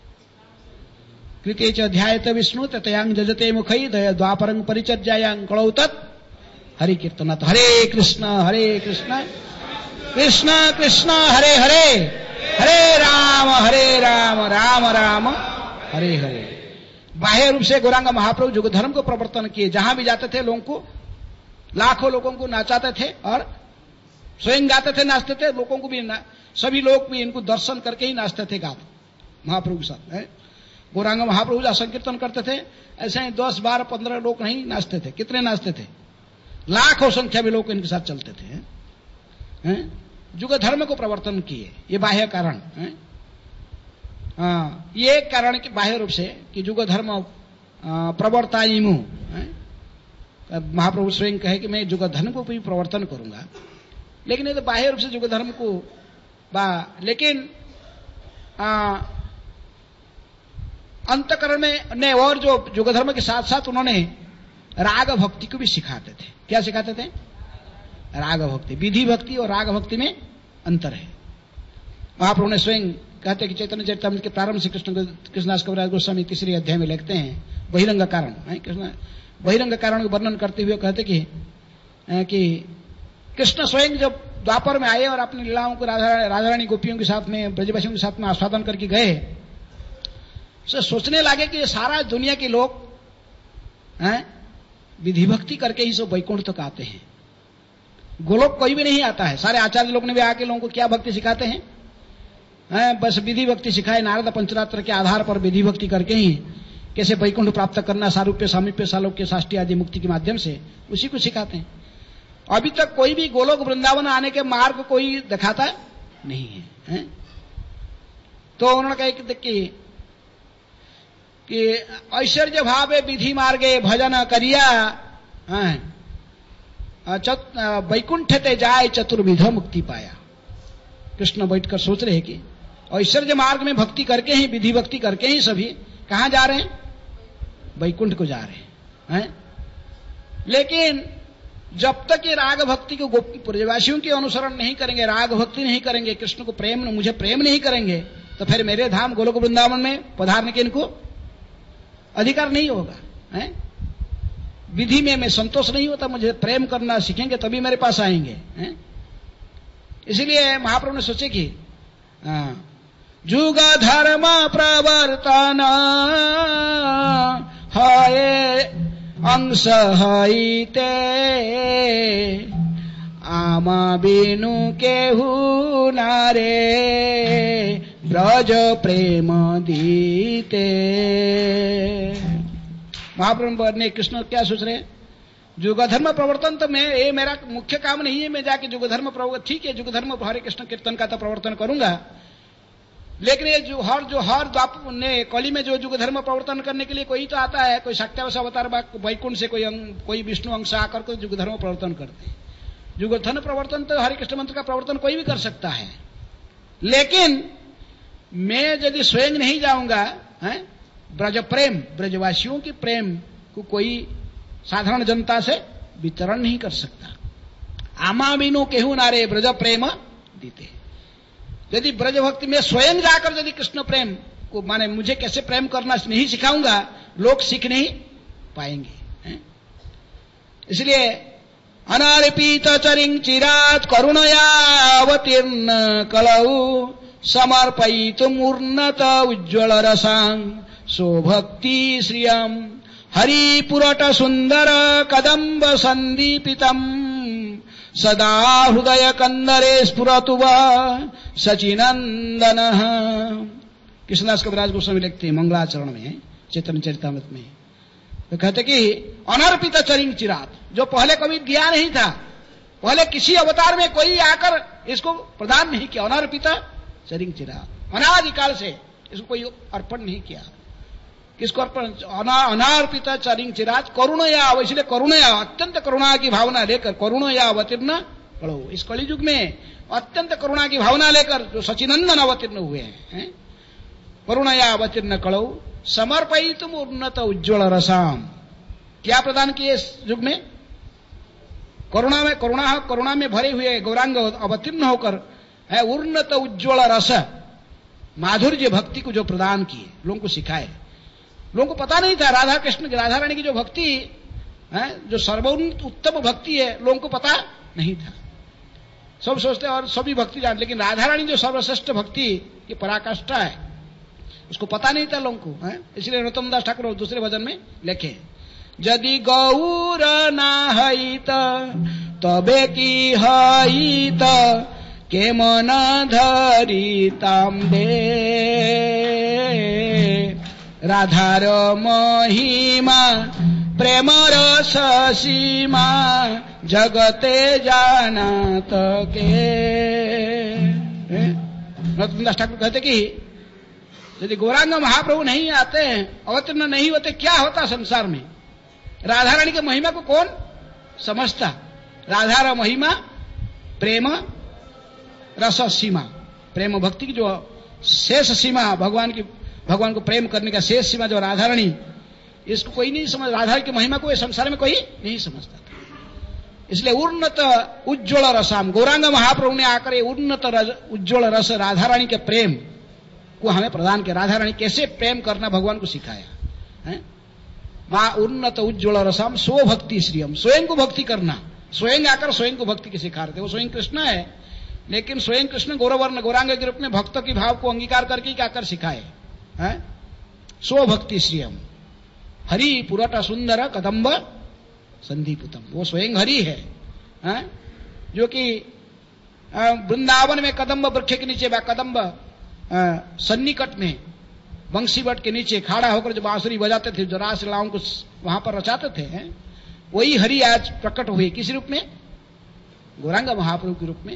कृते च अध्यायत विष्णु ततयांग जजते मुखई दया द्वापरंग परिचर्यायांग कलौ तत् हरि कीर्तन। हरे कृष्ण हरे कृष्ण कृष्ण कृष्ण हरे हरे, हरे राम हरे राम राम राम हरे हरे। बाह्य रूप से गौरांग महाप्रभु युग धर्म को प्रवर्तन किए। जहां भी जाते थे लोगों को, लाखों लोगों को नाचाते थे और स्वयं गाते थे, नाचते थे, लोगों को भी ना, सभी लोग भी इनको दर्शन करके ही नाचते थे, गाते महाप्रभु के साथ है। गौरांग महाप्रभु जहां संकीर्तन करते थे, ऐसे ही दस बारह पंद्रह लोग नहीं नाचते थे। कितने नाचते थे? लाखों संख्या में लोग इनके साथ चलते थे हैं? हैं? युग धर्म को प्रवर्तन किए, ये बाह्य कारण है। हाँ, ये एक कारण कि बाह्य रूप से कि युग धर्म प्रवर्ताइमु, महाप्रभु स्वयं कहे कि मैं युग धर्म को भी प्रवर्तन करूंगा। लेकिन ये तो बाह्य रूप से युग धर्म को बा, लेकिन अंतकरण में ने और जो युग धर्म के साथ साथ उन्होंने राग भक्ति को भी सिखाते थे। क्या सिखाते थे? राग भक्ति। विधि भक्ति और राग भक्ति में अंतर है। महाप्रभु ने स्वयं कहते कि चैतन्य चरितामृत के प्रारंभ से कृष्ण कृष्णदास कविराज गोस्वामी तीसरे अध्याय में लिखते हैं, बहिरंग कारण है, कृष्ण बहिरंग कारण का वर्णन करते हुए कहते कि कि कृष्ण स्वयं जब द्वापर में आए और अपनी लीलाओं को राधा राधा रानी गोपियों के साथ में, ब्रजवासियों के साथ में आस्वादन करके गए, तो सोचने लगे कि सारा दुनिया के लोग हैं विधि भक्ति करके ही सब वैकुंठ तक आते हैं। गोलोक कोई भी नहीं आता है। सारे आचार्य लोग ने भी आके लोगों को क्या भक्ति सिखाते हैं? हैं बस विधि भक्ति सिखाए। नारद पंचरात्र के आधार पर विधि भक्ति करके ही कैसे वैकुंठ प्राप्त करना, सारूप्य सामीप्य सालोक्य साष्टी आदि मुक्ति के माध्यम से, उसी को सिखाते हैं। अभी तक कोई भी गोलोक वृंदावन आने के मार्ग कोई दिखाता नहीं है, है? तो उन्होंने कहा कि कि ऐश्वर्य भावे विधि मार्गे भजन करिया वैकुंठ ते जाए चतुर्विध मुक्ति पाया। कृष्ण बैठकर सोच रहे कि ऐश्वर्य मार्ग में भक्ति करके ही, विधि भक्ति करके ही सभी कहां जा रहे हैं? वैकुंठ को जा रहे हैं। लेकिन जब तक ये राग भक्ति को ब्रजवासियों के अनुसरण नहीं करेंगे, राग भक्ति नहीं करेंगे, कृष्ण को प्रेम मुझे प्रेम नहीं करेंगे, तो फिर मेरे धाम गोलोक वृंदावन में पधारने के इनको अधिकार नहीं होगा। है? विधि में मैं संतोष नहीं होता, मुझे प्रेम करना सीखेंगे तभी मेरे पास आएंगे। है? इसलिए महाप्रभु ने सोचे कि जुग धर्म प्रवर्तन है अंश हईते आमा बिनु केहू नारे ब्रज प्रेम दीते। महाप्रभु ने कृष्ण क्या सोच रहे हैं? युग धर्म प्रवर्तन तो मैं, ये मेरा मुख्य काम नहीं है। मैं जाके युग धर्म प्रवर्तन, ठीक है युग धर्म हरे कृष्ण कीर्तन का तो प्रवर्तन करूंगा, लेकिन ये जो हर जो हर द्वाप ने कली में जो युग धर्म प्रवर्तन करने के लिए कोई तो आता है, कोई सत्यावश अवतार वैकुंठ से कोई कोई विष्णु अंश आकर के युग धर्म प्रवर्तन करते हैं। युग धर्म प्रवर्तन तो हरे कृष्ण मंत्र का प्रवर्तन कोई भी कर सकता है, लेकिन मैं यदि स्वयं नहीं जाऊंगा, है ब्रज प्रेम, ब्रजवासियों की प्रेम को कोई साधारण जनता से वितरण नहीं कर सकता। आमा बिनु केहू नारे ब्रज प्रेम दीते। यदि ब्रज भक्ति में स्वयं जाकर यदि कृष्ण प्रेम को, माने मुझे कैसे प्रेम करना नहीं सिखाऊंगा, लोग सीख नहीं पाएंगे। है? इसलिए अनार्पित चरिंग चिरात करुणया अवतीर्ण कलऊ समर्पयितुम उन्नत उज्ज्वल रसांग सौभक्ति श्रियम हरिपुरट सुंदर कदम्ब संदीपितम सदा हृदय कंदरे स्फुरतु सचिनंदन। कृष्णदास कविराज गोस्वामी लिखते हैं मंगलाचरण में, चैतन्य चरितामृत में, तो कहते कि अनर्पित चरिंग चिरात, जो पहले कभी दिया नहीं था, पहले किसी अवतार में कोई आकर इसको प्रदान नहीं किया। अनर्पित चरिंग चिरात, अनादिकाल से इसको कोई अर्पण नहीं किया। किसको अर्पण? अनार्पित चरिंग चिरात करुणया, इसलिए करुणया, अत्यंत करुणा की भावना लेकर, करुणया अवतीर्ण कलो, इस कली युग में अत्यंत करुणा की भावना लेकर जो सचिनंदन अवतीर्ण हुए हैं, करुणया अवतीर्ण कलो समर्पयितुम उन्नत उज्ज्वल रसाम, क्या प्रदान किए इस युग में? करुणा में करुणा करुणा में भरे हुए गौरांग अवतीर्ण होकर है उन्नत उज्ज्वल रस माधुर्य भक्ति को जो प्रदान किए, लोगों को सिखाए। लोगों को पता नहीं था राधा कृष्ण राधा रानी की जो भक्ति है, जो सर्वोन्नत उत्तम भक्ति है, लोगों को पता नहीं था। सब सोचते और सभी भक्ति जानते, लेकिन राधा रानी जो सर्वश्रेष्ठ भक्ति की पराकाष्ठा है, उसको पता नहीं था लोगों को। इसलिए नरोत्तम दास ठाकुर दूसरे भजन में लिखे, यदि गौर ना हईत तबे की हईत के मन धरी तांबे, राधार महिमा प्रेम रस सीमा जगते जानत के। नरोत्तम दास ठाकुर कहते कि यदि गौरांग महाप्रभु नहीं आते, अवतीर्ण नहीं होते, क्या होता संसार में? राधा रानी की महिमा को कौन समझता? राधा महिमा प्रेम रस सीमा, प्रेम भक्ति की जो शेष सीमा, भगवान की भगवान को प्रेम करने का शेष सीमा जो राधा रानी, इसको कोई नहीं समझ। राधा की महिमा को संसार में कोई नहीं समझता था। इसलिए उन्नत उज्ज्वल रसाम, गौरांग महाप्रभु ने आकर ये उन्नत उज्ज्वल रस राधा रानी के प्रेम को हमें प्रदान किया। राधा रानी कैसे प्रेम करना भगवान को सिखाया है। मां उन्नत उज्ज्वल रसाम स्व भक्ति श्रियम, स्वयं को भक्ति करना, स्वयं आकर स्वयं को भक्ति के सिखा रहे थे। वो स्वयं कृष्ण है, लेकिन स्वयं कृष्ण गौरवर्ण गौरांग के रूप में भक्तों की भाव को अंगीकार करके क्या कर सिखाए है। स्व भक्ति श्रियम हरि पुरट सुंदर कदम्ब संधिपुतम, वो स्वयं हरि है, है? जो कि वृंदावन में कदम्ब वृक्ष के नीचे, कदम्ब सन्निकट में बंसी बट के नीचे खड़ा होकर जो बांसुरी बजाते थे, जो रास लीलाओं को वहां पर रचाते थे, हैं? वही हरि आज प्रकट हुए। किस रूप में? गौरांग महाप्रभु के रूप में।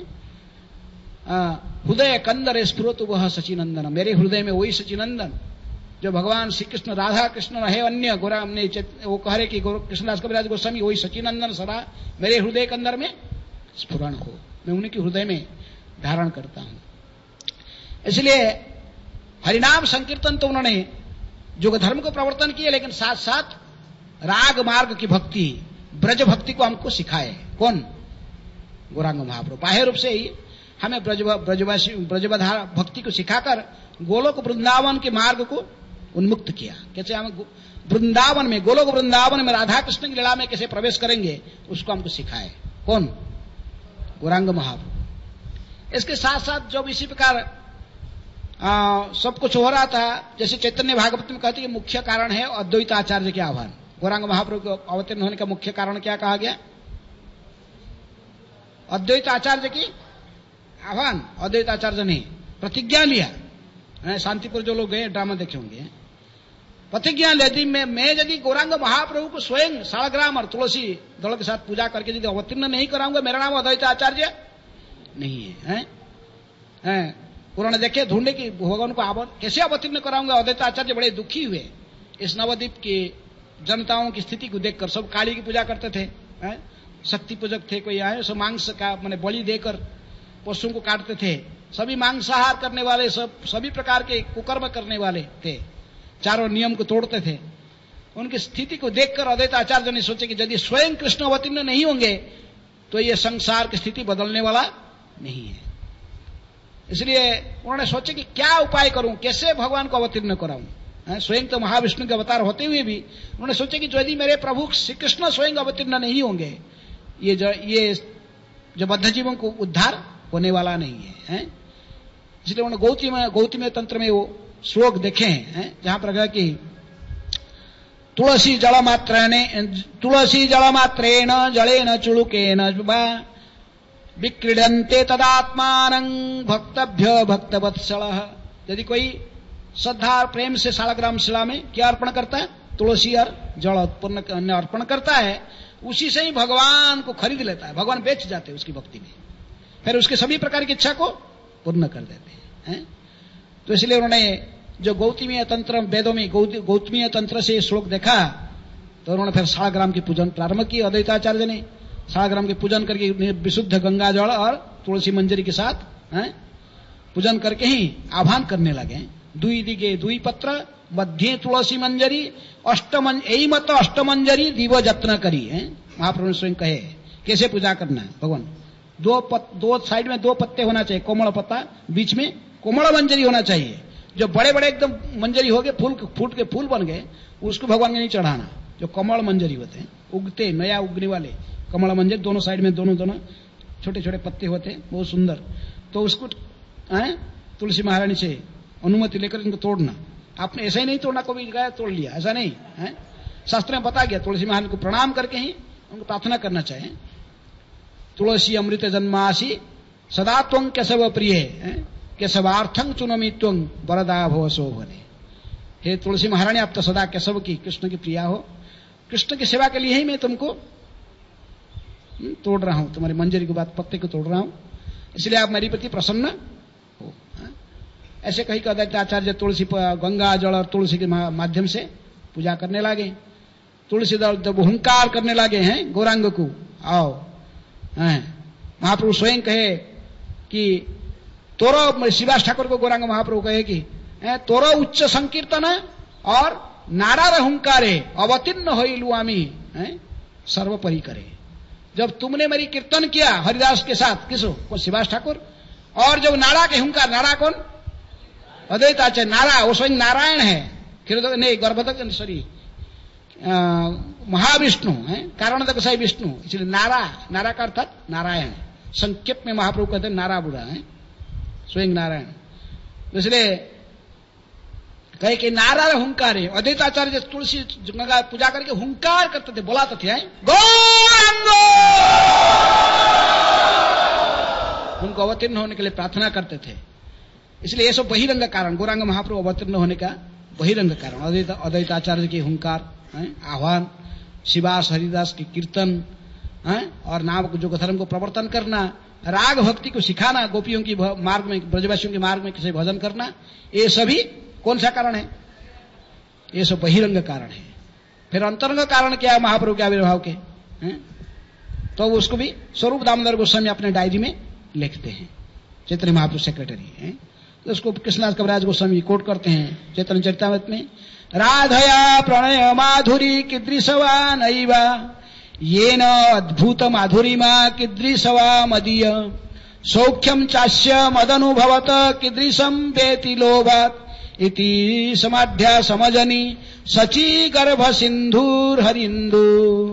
हृदय कंदर स्फुरतु वह सचिनंदन, मेरे हृदय में वही सचिनंदन जो भगवान श्री कृष्ण राधा कृष्ण रहे अन्य गोरा हमने वो कह रहे कि कृष्णदास कविराज गोस्वामी वही सचिनंदन सदा मेरे हृदय के अंदर में स्फुरण हो, मैं उन्हीं के हृदय में धारण करता हूं। इसलिए हरिनाम संकीर्तन तो उन्होंने जो धर्म को प्रवर्तन किए, लेकिन साथ साथ राग मार्ग की भक्ति, ब्रज भक्ति को हमको सिखाए। कौन? गौरांग महाप्रभु। बाह्य रूप से ही हमें ब्रज ब्रजवासी ब्रजवधारा भक्ति को सिखाकर गोलोक वृंदावन के मार्ग को उन्मुक्त किया। कैसे हम वृंदावन में, गोलोक वृंदावन में राधा कृष्ण की लीला में कैसे प्रवेश करेंगे, उसको हमको सिखाए। कौन? गौरांग महाप्रभु। इसके साथ साथ जब इसी प्रकार सब कुछ हो रहा था, जैसे चैतन्य भागवत में कहते हैं कि मुख्य कारण है अद्वैत आचार्य के आह्वान। गौरांग महाप्रभु को अवतीर्ण होने का मुख्य कारण क्या कहा गया? अद्वैत आचार्य की आह्वान। अद्वैत आचार्य ने प्रतिज्ञा लिया। शांतिपुर जो लोग गए ड्रामा देखे होंगे, प्रतिज्ञा लेती मैं मैं यदि गौरांग महाप्रभु को स्वयं सालग्राम और तुलसी दल के साथ पूजा करके यदि अवतीर्ण नहीं कराऊंगा, मेरा नाम अद्वैत आचार्य नहीं है, है? है? उन्होंने देखे ढूंढे कि भगवान को कैसे अवतीर्ण कराऊंगा। अद्वैत आचार्य बड़े दुखी हुए। इस नवद्वीप की जनताओं की स्थिति को देखकर, सब काली की पूजा करते थे, है? शक्ति पूजक थे, कोई आए सो मांस का मैंने बलि देकर पशुओं को काटते थे, सभी मांसाहार करने वाले, सब सभी प्रकार के कुकर्म करने वाले थे, चारों नियम को तोड़ते थे। उनकी स्थिति को देखकर अद्वैत आचार्य ने सोचे कि यदि स्वयं कृष्ण अवतीर्ण नहीं होंगे तो ये संसार की स्थिति बदलने वाला नहीं है। इसलिए उन्होंने सोचे कि क्या उपाय करूं, कैसे भगवान को अवतीर्ण कराऊं। स्वयं तो महाविष्णु के अवतार होते हुए भी उन्होंने सोचे कि यदि मेरे प्रभु श्री कृष्ण स्वयं अवतीर्ण नहीं होंगे, ये जो ये जो बद्ध जीवों को उद्धार होने वाला नहीं है, है? इसलिए उन्होंने गौती में गौती में तंत्र में वो श्लोक देखे हैं जहां पर कहा कि तुलसी जल मात्रेण तुलसी जल मात्रेण जलेन चुलुकेन विक्रीडन्ते तदात्मानं भक्तभ्य भक्तवत्सलः। यदि कोई श्रद्धा और प्रेम से सालग्राम शिला में क्या अर्पण करता है? तुलसी और जल उत्पन्न अर्पण करता है, उसी से ही भगवान को खरीद लेता है। भगवान बेच जाते हैं उसकी भक्ति में, फिर उसके सभी प्रकार की इच्छा को पूर्ण कर देते हैं, हैं? तो इसलिए उन्होंने जो गौतमीय तंत्र वेदों में गौतमीय तंत्र से श्लोक देखा तो उन्होंने फिर सालग्राम की पूजन प्रारंभ की। अद्वैताचार्य ने सालग्राम की पूजन करके विशुद्ध गंगा जल और तुलसी मंजरी के साथ, हैं? पूजन करके ही आह्वान करने लगे। दुई दिगे दुई पत्र मध्य तुलसी मंजरी अष्टमं यही मत अष्टमंजरी दिव जत्न करी है। महाप्रभु ने स्वयं कहे कैसे पूजा करना है भगवान। दो पत, दो साइड में दो पत्ते होना चाहिए, कोमल पत्ता, बीच में कोमल मंजरी होना चाहिए। जो बड़े बड़े एकदम मंजरी हो गए, फूल फूट के फूल बन गए, उसको भगवान ने नहीं चढ़ाना। जो कमल मंजरी होते हैं, उगते नया उगने वाले कमल मंजरी, दोनों साइड में दोनों दोनों छोटे छोटे पत्ते होते हैं, बहुत सुंदर। तो उसको है तुलसी महारानी से अनुमति लेकर इनको तोड़ना। आपने ऐसा ही नहीं तोड़ना, कभी गया तोड़ लिया, ऐसा नहीं है। शास्त्र में बता गया तुलसी महारानी को प्रणाम करके ही उनको प्रार्थना करना चाहिए। तुलसी अमृत जन्मासी सदा त्वं केशव प्रिय केशवार्थं चुनमी त्वं वरदा भव शोभने। हे तुलसी महारानी, आप तो सदा केशव की, कृष्ण की प्रिया हो। कृष्ण की सेवा के लिए ही मैं तुमको तोड़ रहा हूं, तुम्हारी मंजरी के बाद पत्ते को तोड़ रहा हूं, इसलिए आप मेरी प्रति प्रसन्न हो। ऐसे कहीं कहते आचार्य तुलसी गंगा जल और तुलसी के माध्यम से पूजा करने लगे। तुलसी दल जब हुंकार करने लगे हैं गौरांग को, आओ, महाप्रभु स्वयं कहे कि तोरो, शिवास ठाकुर को गौरांग महाप्रभु कहे कि तोरो उच्च संकीर्तन और नारार हुंकारे अवतीर्ण होइलु आमी सर्वपरि करे। जब तुमने मेरी कीर्तन किया हरिदास के साथ, किसो को शिवास ठाकुर, और जब नारा के हुंकार, नारा कौन? अद्वैताचार्य। नारा वो स्वयं नारायण है, नहीं गर्भधक सॉरी महाविष्णु है, कारण गोसाई विष्णु, इसलिए नारा, नारा का अर्थात नारायण। संक्षेप में महाप्रभु कहते हैं नारा बुरा है, स्वयं नारायण। इसलिए कहे कि नारा हुंकार है। अद्वैताचार्य तुलसी गंगा पूजा करके हुंकार करते थे, बुलाते थे गौरांग, उनको अवतीर्ण होने के लिए प्रार्थना करते थे। इसलिए ये सब बहिरंग कारण, गौरांग महाप्रभु अवतीर्ण होने का बहिरंग कारण अद्वैत अद्वैताचार्य के हुंकार, आह्वान, शिवास हरिदास की कीर्तन है, और नाम जो धर्म को प्रवर्तन करना, राग भक्ति को सिखाना, गोपियों की मार्ग में, ब्रजवासियों के मार्ग में किसी भजन करना, ये सभी कौन सा कारण है? ये सब बहिरंग कारण है। फिर अंतरंग कारण क्या है महाप्रभु के आविर्भाव के हैं? तो उसको भी स्वरूप दामोदर गोस्वामी अपने डायरी में लिखते हैं, चैतन्य महाप्रभु सेक्रेटरी हैं। तो उसको कृष्णदास कविराज गोस्वामी कोट करते हैं चैतन्य चरितामृत में, राधया प्रणय माधुरी कीदृशवा नैवा येन अद्भुत माधुरीमा कीदृशवा मदीय सौख्यम चास्य मदनुभवत कीदृशम वेति लोभात् इति समाध्या समजनी सची गर्भ सिंधुर हरिंदु।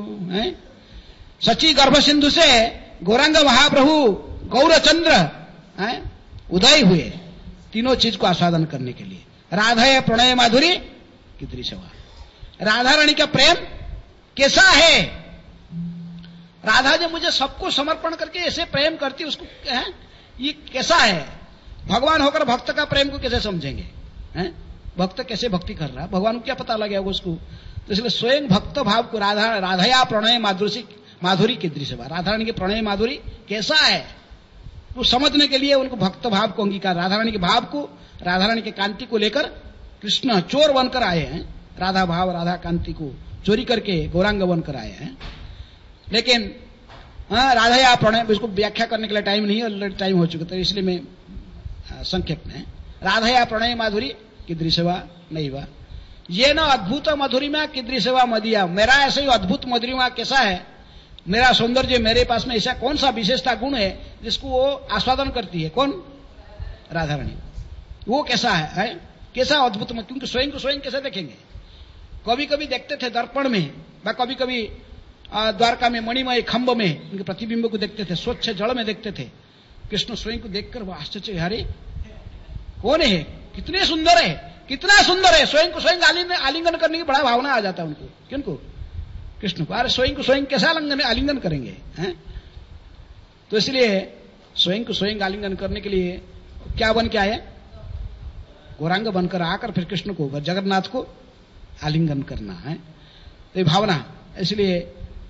सची गर्भ सिंधु से गौरांग महाप्रभु गौरचंद्र उदय हुए, तीनों चीज को आस्वादन करने के लिए। राधा प्रणय माधुरी कीदृशवा, राधा रानी का प्रेम कैसा है? राधा जो मुझे सबको समर्पण करके ऐसे प्रेम करती, उसको है, ये कैसा है? भगवान होकर भक्त का प्रेम को कैसे समझेंगे? है? भक्त कैसे भक्ति कर रहा, भगवान को क्या पता लगेगा उसको? तो इसलिए स्वयं भक्त भाव को राधा राधया प्रणय माधुरी माधुरी कीदृशवा, राधा रानी की प्रणय माधुरी कैसा है वो समझने के लिए उनको भक्त भाव को अंगीकार, राधा रानी के भाव को, राधा रानी के कांति को लेकर कृष्ण चोर बनकर आए हैं, राधा भाव राधा कांति को चोरी करके गौरांग बनकर आए हैं। लेकिन हाँ, राधा या प्रणय, इसको व्याख्या करने के लिए टाइम नहीं है, टाइम हो चुका, तो इसलिए मैं संक्षेप में, राधा या प्रणय माधुरी कीदृशवा नैवा ये न अद्भुत मधुरिमा कीदृशवा मदिया, मेरा ऐसे ही अद्भुत मधुरिमा कैसा है, मेरा सौंदर्य, मेरे पास में ऐसा कौन सा विशेषता गुण है जिसको वो आस्वादन करती है? कौन? राधा रानी। वो कैसा है, है? कैसा अद्भुत, क्योंकि स्वयं को स्वयं कैसे देखेंगे? कभी कभी देखते थे दर्पण में, व कभी कभी द्वारका में मणिमय खंभ में उनके प्रतिबिंब को देखते थे, स्वच्छ जल में देखते थे। कृष्ण स्वयं को देखकर वो आश्चर्य, अरे कौन है, कितने सुंदर है, कितना सुंदर है। स्वयं को स्वयं आलिंगन आलिंगन करने की बड़ा भावना आ जाता है उनको। किनको? कृष्ण को। अरे स्वयं को स्वयं कैसा आलिंगन आलिंगन करेंगे हैं? तो इसलिए स्वयं को स्वयं आलिंगन करने के लिए क्या बन के आए? गौरांग बनकर आकर फिर कृष्ण को, जगन्नाथ को आलिंगन करना है, तो ये भावना। इसलिए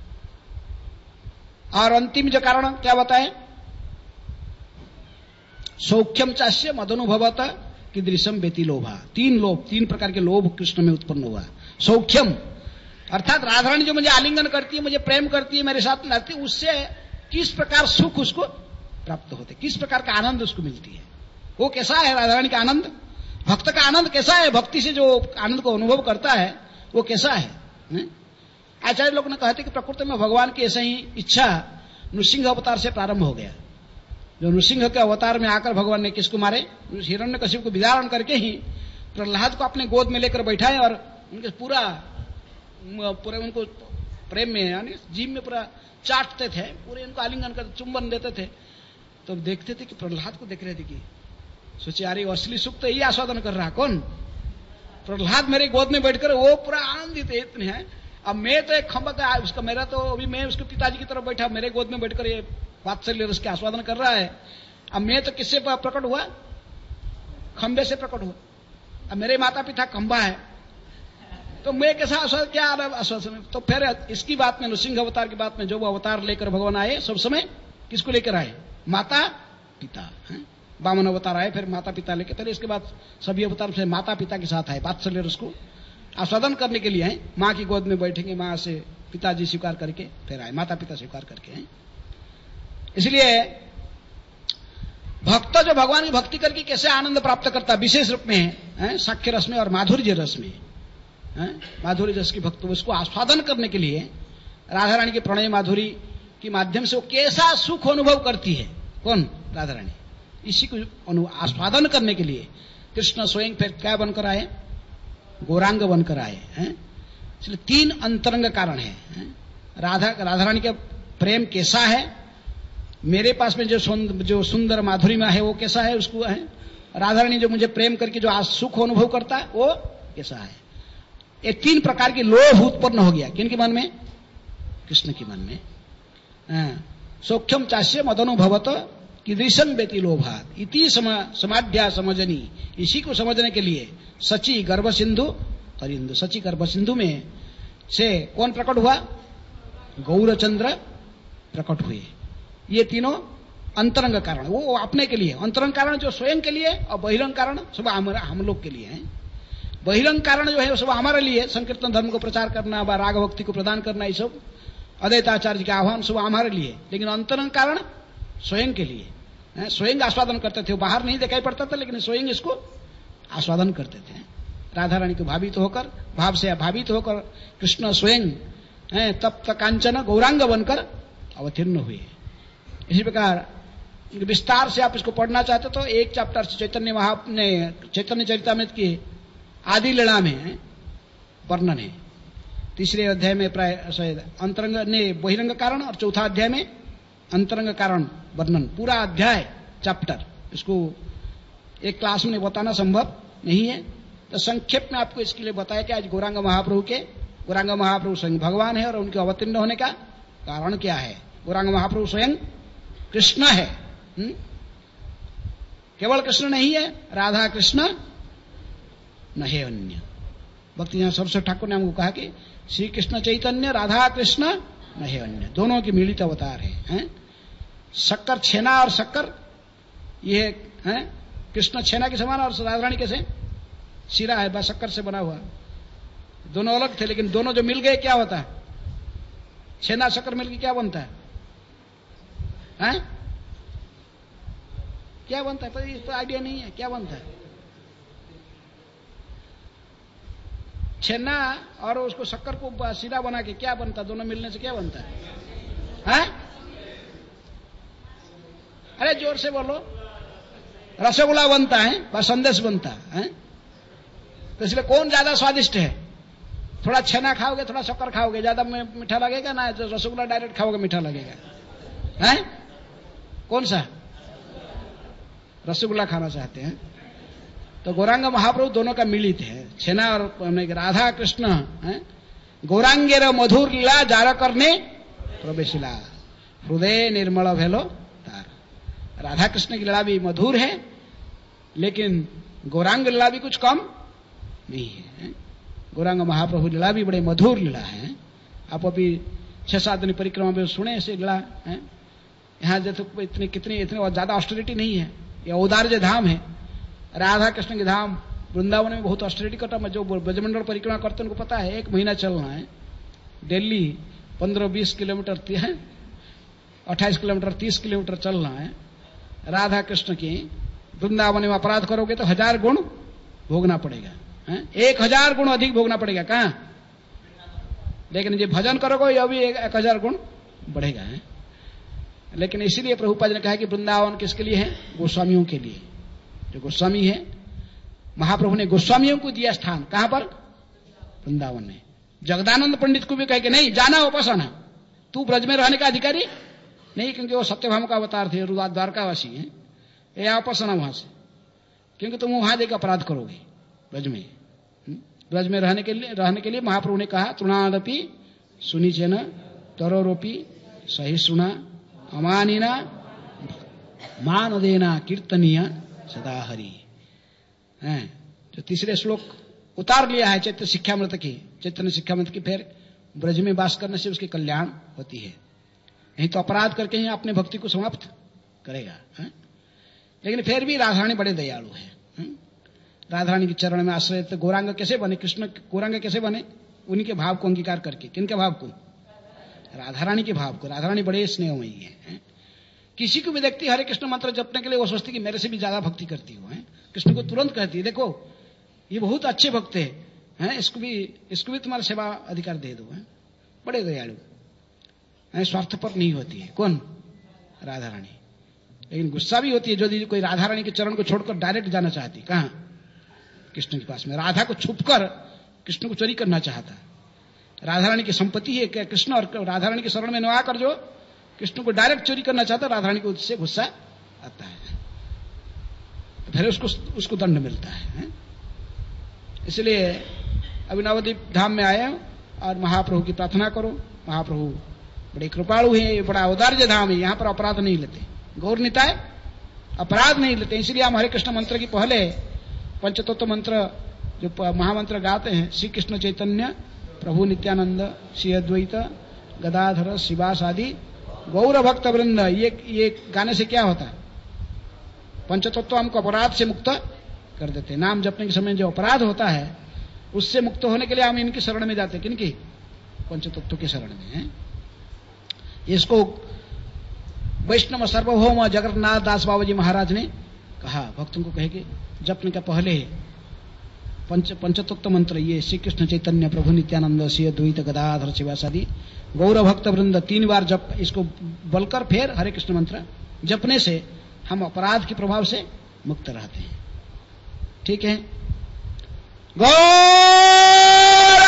और अंतिम जो कारण क्या बताए? सौख्यम चास्य मदनुभवत कीदृशम वेति लोभा। तीन लोभ, तीन प्रकार के लोभ कृष्ण में उत्पन्न हुआ। सौख्यम अर्थात राधा रानी जो मुझे आलिंगन करती है, मुझे प्रेम करती है, मेरे साथ रहती है, उससे किस प्रकार सुख उसको प्राप्त होते, किस प्रकार का आनंद उसको मिलती है, वो कैसा है राधा रानी का आनंद? भक्त का आनंद कैसा है, भक्ति से जो आनंद को अनुभव करता है वो कैसा है, है? आचार्य लोग ने कहते कि प्रकृति में भगवान की ऐसा ही इच्छा नृसिंह अवतार से प्रारंभ हो गया। जो नृसिंह के अवतार में आकर भगवान ने किसको मारे, हिरण्यकशिपु को विदारण करके ही प्रहलाद को अपने गोद में लेकर बैठाए और उनके पूरा पूरे उनको प्रेम में यानी जीव में पूरा चाटते थे, पूरे उनको आलिंगन कर चुंबन देते थे। तो देखते थे कि प्रहलाद को देख रहे थे कि सोचे यार असली सुख तो यही आस्वादन कर रहा, कौन? प्रहलाद मेरे गोद में बैठकर वो पूरा आनंदित इतने हैं। अब मैं तो एक खंबा का उसका मेरा तो अभी मैं उसके पिताजी की तरफ बैठा, मेरे गोद में बैठकर ये वात्सल्य रस के आस्वादन कर रहा है। अब मैं तो किससे प्रकट हुआ? खंबे से प्रकट हुआ। अब मेरे माता पिता खंबा है तो मैं कैसा आस्वादन, क्या आस्वादन? तो फिर इसकी बात में, नृसिंह अवतार की बात में, जो वो अवतार लेकर भगवान आए सब समय किसको लेकर आए? माता पिता। वामन अवतार आए, फिर माता पिता लेकर, पहले इसके बाद सभी अवतार से माता पिता के साथ आए, वात्सल्य रस को आस्वादन करने के लिए हैं। माँ की गोद में बैठेंगे, माँ से पिताजी स्वीकार करके फिर आए, माता पिता स्वीकार करके हैं। इसलिए भक्त जो भगवान की भक्ति करके कैसे आनंद प्राप्त करता, विशेष रूप में है साक्ष्य रस में और माधुर्य रस में, माधुर्य रस की भक्त, उसको आस्वादन करने के लिए राधा रानी के प्रणय माधुरी के माध्यम से वो कैसा सुख अनुभव करती है, कौन? राधा रानी। इसी को आस्वादन करने के लिए कृष्ण स्वयं फिर क्या बनकर आए? गौरांग बनकर आए हैं। इसलिए तीन अंतरंग कारण है, है? राधा राधा रानी का प्रेम कैसा है, मेरे पास में जो सुंदर जो सुंदर माधुरिमा है वो कैसा है, उसको है राधा रानी जो मुझे प्रेम करके जो आज सुख अनुभव करता है वो कैसा है। ये तीन प्रकार की लोभ उत्पन्न हो गया किन के मन में? कृष्ण के मन में। सौख्यम चास्य मदनुभवत कीदृशं व्यति लोभात इति समाध्या समझनी। इसी को समझने के लिए सची गर्भ सिंधु करिंदु, सची गर्भ सिंधु में से कौन प्रकट हुआ? गौरचंद्र प्रकट हुए। ये तीनों अंतरंग कारण, वो अपने के लिए अंतरंग कारण जो स्वयं के लिए, और बहिरंग कारण सब हम लोग के लिए है। बहिरंग कारण जो है वो सब हमारे लिए, संकीर्तन धर्म को प्रचार करना, राग भक्ति को प्रदान करना, ये सब अद्वैताचार्य के आह्वान सब हमारे लिए। लेकिन अंतरंग कारण स्वयं के लिए, स्वयं आस्वादन करते थे, वो बाहर नहीं दिखाई पड़ता था, लेकिन स्वयं इसको आस्वादन करते थे। राधा रानी को भावित तो होकर, भाव से भावित तो होकर कृष्ण स्वयं तप्त कांचन गौरांग बनकर अवतीर्ण हुए। इसी प्रकार विस्तार से आप इसको पढ़ना चाहते तो एक चैप्टर चैतन्य महा ने चैतन्य चरितामृत की आदि लीला में वर्णन है। तीसरे अध्याय में प्राय अंतरंग ने बहिरंग कारण, और चौथा अध्याय में अंतरंग कारण वर्णन। पूरा अध्याय चैप्टर, इसको एक क्लास में बताना संभव नहीं है, तो संक्षेप में आपको इसके लिए बताया कि आज गौरांग महाप्रभु के गौरांग महाप्रभु स्वयं भगवान है और उनके अवतीर्ण होने का कारण क्या है। गौरांग महाप्रभु स्वयं कृष्ण है, हुँ? केवल कृष्ण नहीं है, राधा कृष्ण नहीं अन्य। भक्ति सरस्वती ठाकुर ने हमको कहा कि श्री कृष्ण चैतन्य राधा कृष्ण नहीं अन्य, दोनों की मिलित अवतार है, है? शक्कर छेना और शक्कर ये है कृष्ण छेना के समान, और राधा रानी कैसे शिरा है बस शक्कर से बना हुआ। दोनों अलग थे लेकिन दोनों जो मिल गए क्या होता है? छेना शक्कर मिलकर क्या बनता है? हैं? क्या बनता है? पर इस तो आइडिया नहीं है क्या बनता है। छेना और उसको शक्कर को सीधा बना के क्या बनता है? दोनों मिलने से क्या बनता है? हैं? अरे जोर से बोलो। रसगुल्ला बनता है, बस संदेश बनता है। तो इसलिए कौन ज्यादा स्वादिष्ट है? थोड़ा छेना खाओगे, थोड़ा शक्कर खाओगे, ज्यादा मीठा लगेगा ना? तो रसगुल्ला डायरेक्ट खाओगे मीठा लगेगा। हैं? कौन सा? रसगुल्ला खाना चाहते हैं तो गौरांग महाप्रभु दोनों का मिलित है, छेना और राधा कृष्ण है। गौरांगेर मधुर लीला जार करने प्रवेशिला हृदय निर्मल भेलो तार। राधा कृष्ण की लीला भी मधुर है, लेकिन गौरांग लीला भी कुछ कम नहीं है। गौरांग महाप्रभु लीला भी बड़े मधुर लीला है। आप अभी छह सात दिन परिक्रमा में सुने ऐसे लीला है। यहाँ जैसे इतनी कितनी इतने ज्यादा ऑस्टेरिटी नहीं है, यह औदार्य धाम है। राधा कृष्ण के धाम वृंदावन में बहुत ऑस्टेरिटी करता है। जो ब्रजमंडल परिक्रमा करते हैं उनको पता है, एक महीना चलना है दिल्ली, पंद्रह बीस किलोमीटर है, अट्ठाईस किलोमीटर तीस किलोमीटर चलना है। राधा कृष्ण की वृंदावन में अपराध करोगे तो हजार गुण भोगना पड़ेगा, है? एक हजार गुण अधिक भोगना पड़ेगा कहां, लेकिन जो भजन करोगे यह भी एक, एक हजार गुण बढ़ेगा, है? लेकिन इसीलिए प्रभुपाद ने कहा कि वृंदावन किसके लिए है, गोस्वामियों के लिए। जो गोस्वामी है, महाप्रभु ने गोस्वामियों को दिया स्थान, कहां पर, वृंदावन में। जगदानंद पंडित को भी कहे कि नहीं जाना वापस आना, तू ब्रज में रहने का अधिकारी नहीं, क्योंकि वो सत्यभामा का अवतार थे, द्वारकावासी है, ये वापस आना वहां से, क्योंकि तुम वहां देकर अपराध करोगे ब्रज में। ब्रज में रहने के लिए रहने के लिए महाप्रभु ने कहा तृणादपि सुनिचेन तरोरोपि सहिष्णुना अमानिना मान देना कीर्तनीय सदा हरि। जो तीसरे श्लोक उतार लिया है चैत्र शिक्षामृत की, चैतन्य शिक्षामृत की, फिर ब्रज में वास करने से उसकी कल्याण होती है, नहीं तो अपराध करके ही अपने भक्ति को समाप्त करेगा, है? लेकिन फिर भी राधारानी बड़े दयालु है, है? राधारानी के चरण में आश्रय। तो गौरांग कैसे बने, कृष्ण गौरांग कैसे बने, उन्हीं के भाव को अंगीकार करके। किनके भाव को, राधारानी के भाव को। राधारानी बड़े स्नेहमयी है, है? किसी को भी देखती हरे कृष्ण मंत्र जपने के लिए वो सोचती कि मेरे से भी ज्यादा भक्ति करती हो, है? कृष्ण को तुरंत कहती है देखो ये बहुत अच्छे भक्त है, है? इसको भी इसको भी तुम्हारा सेवा अधिकार दे दो, है? बड़े दयालु, स्वार्थ पर नहीं होती है। कौन, राधारानी। लेकिन गुस्सा भी होती है यदि कोई राधारानी के चरण को छोड़कर डायरेक्ट जाना चाहती, कहां, कृष्ण के पास में। राधा को छुपकर कृष्ण को चोरी करना चाहता। राधारानी की संपत्ति है क्या कृष्ण, और राधारानी के शरण में न आकर जो कृष्ण को डायरेक्ट चोरी करना चाहता, राधारानी को उससे गुस्सा आता है, तो फिर उसको उसको दंड मिलता है, है? इसलिए अभी नवद्वीप धाम में आए और महाप्रभु की प्रार्थना करो। महाप्रभु बड़े कृपालु हैं, बड़ा औदार्य धाम है, यहां पर अपराध नहीं लेते, गौर निताय अपराध नहीं लेते। इसलिए हम हरे कृष्ण मंत्र की पहले पंचतत्व मंत्र जो महामंत्र गाते हैं, श्री कृष्ण चैतन्य प्रभु नित्यानंद श्री अद्वैत गदाधर शिवास आदि गौर भक्त वृंद, ये ये गाने से क्या होता है, पंचतत्व हमको अपराध से मुक्त कर देते हैं। नाम जपने के समय जो अपराध होता है उससे मुक्त होने के लिए हम इनकी शरण में जाते हैं। किनकी, पंचतत्व के शरण में, है? इसको वैष्णव सार्वभौम जगन्नाथ दास बाबा जी महाराज ने कहा, भक्तों को कहे कि जपने का पहले पंच पंचतत्व मंत्र ये श्री कृष्ण चैतन्य प्रभु नित्यानंद श्री अद्वैत गदाधर शिवास आदि गौर भक्त वृंद तीन बार जप, इसको बोलकर फिर हरे कृष्ण मंत्र जपने से हम अपराध के प्रभाव से मुक्त रहते हैं। ठीक है, गौर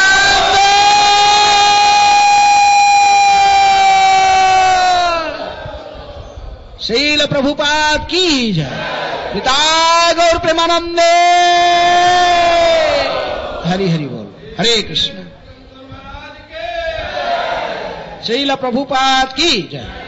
शील प्रभुपाद की जय, निताय गौर प्रेमानंदे, हरि हरि बोल, हरे कृष्ण, शील प्रभुपाद की जय।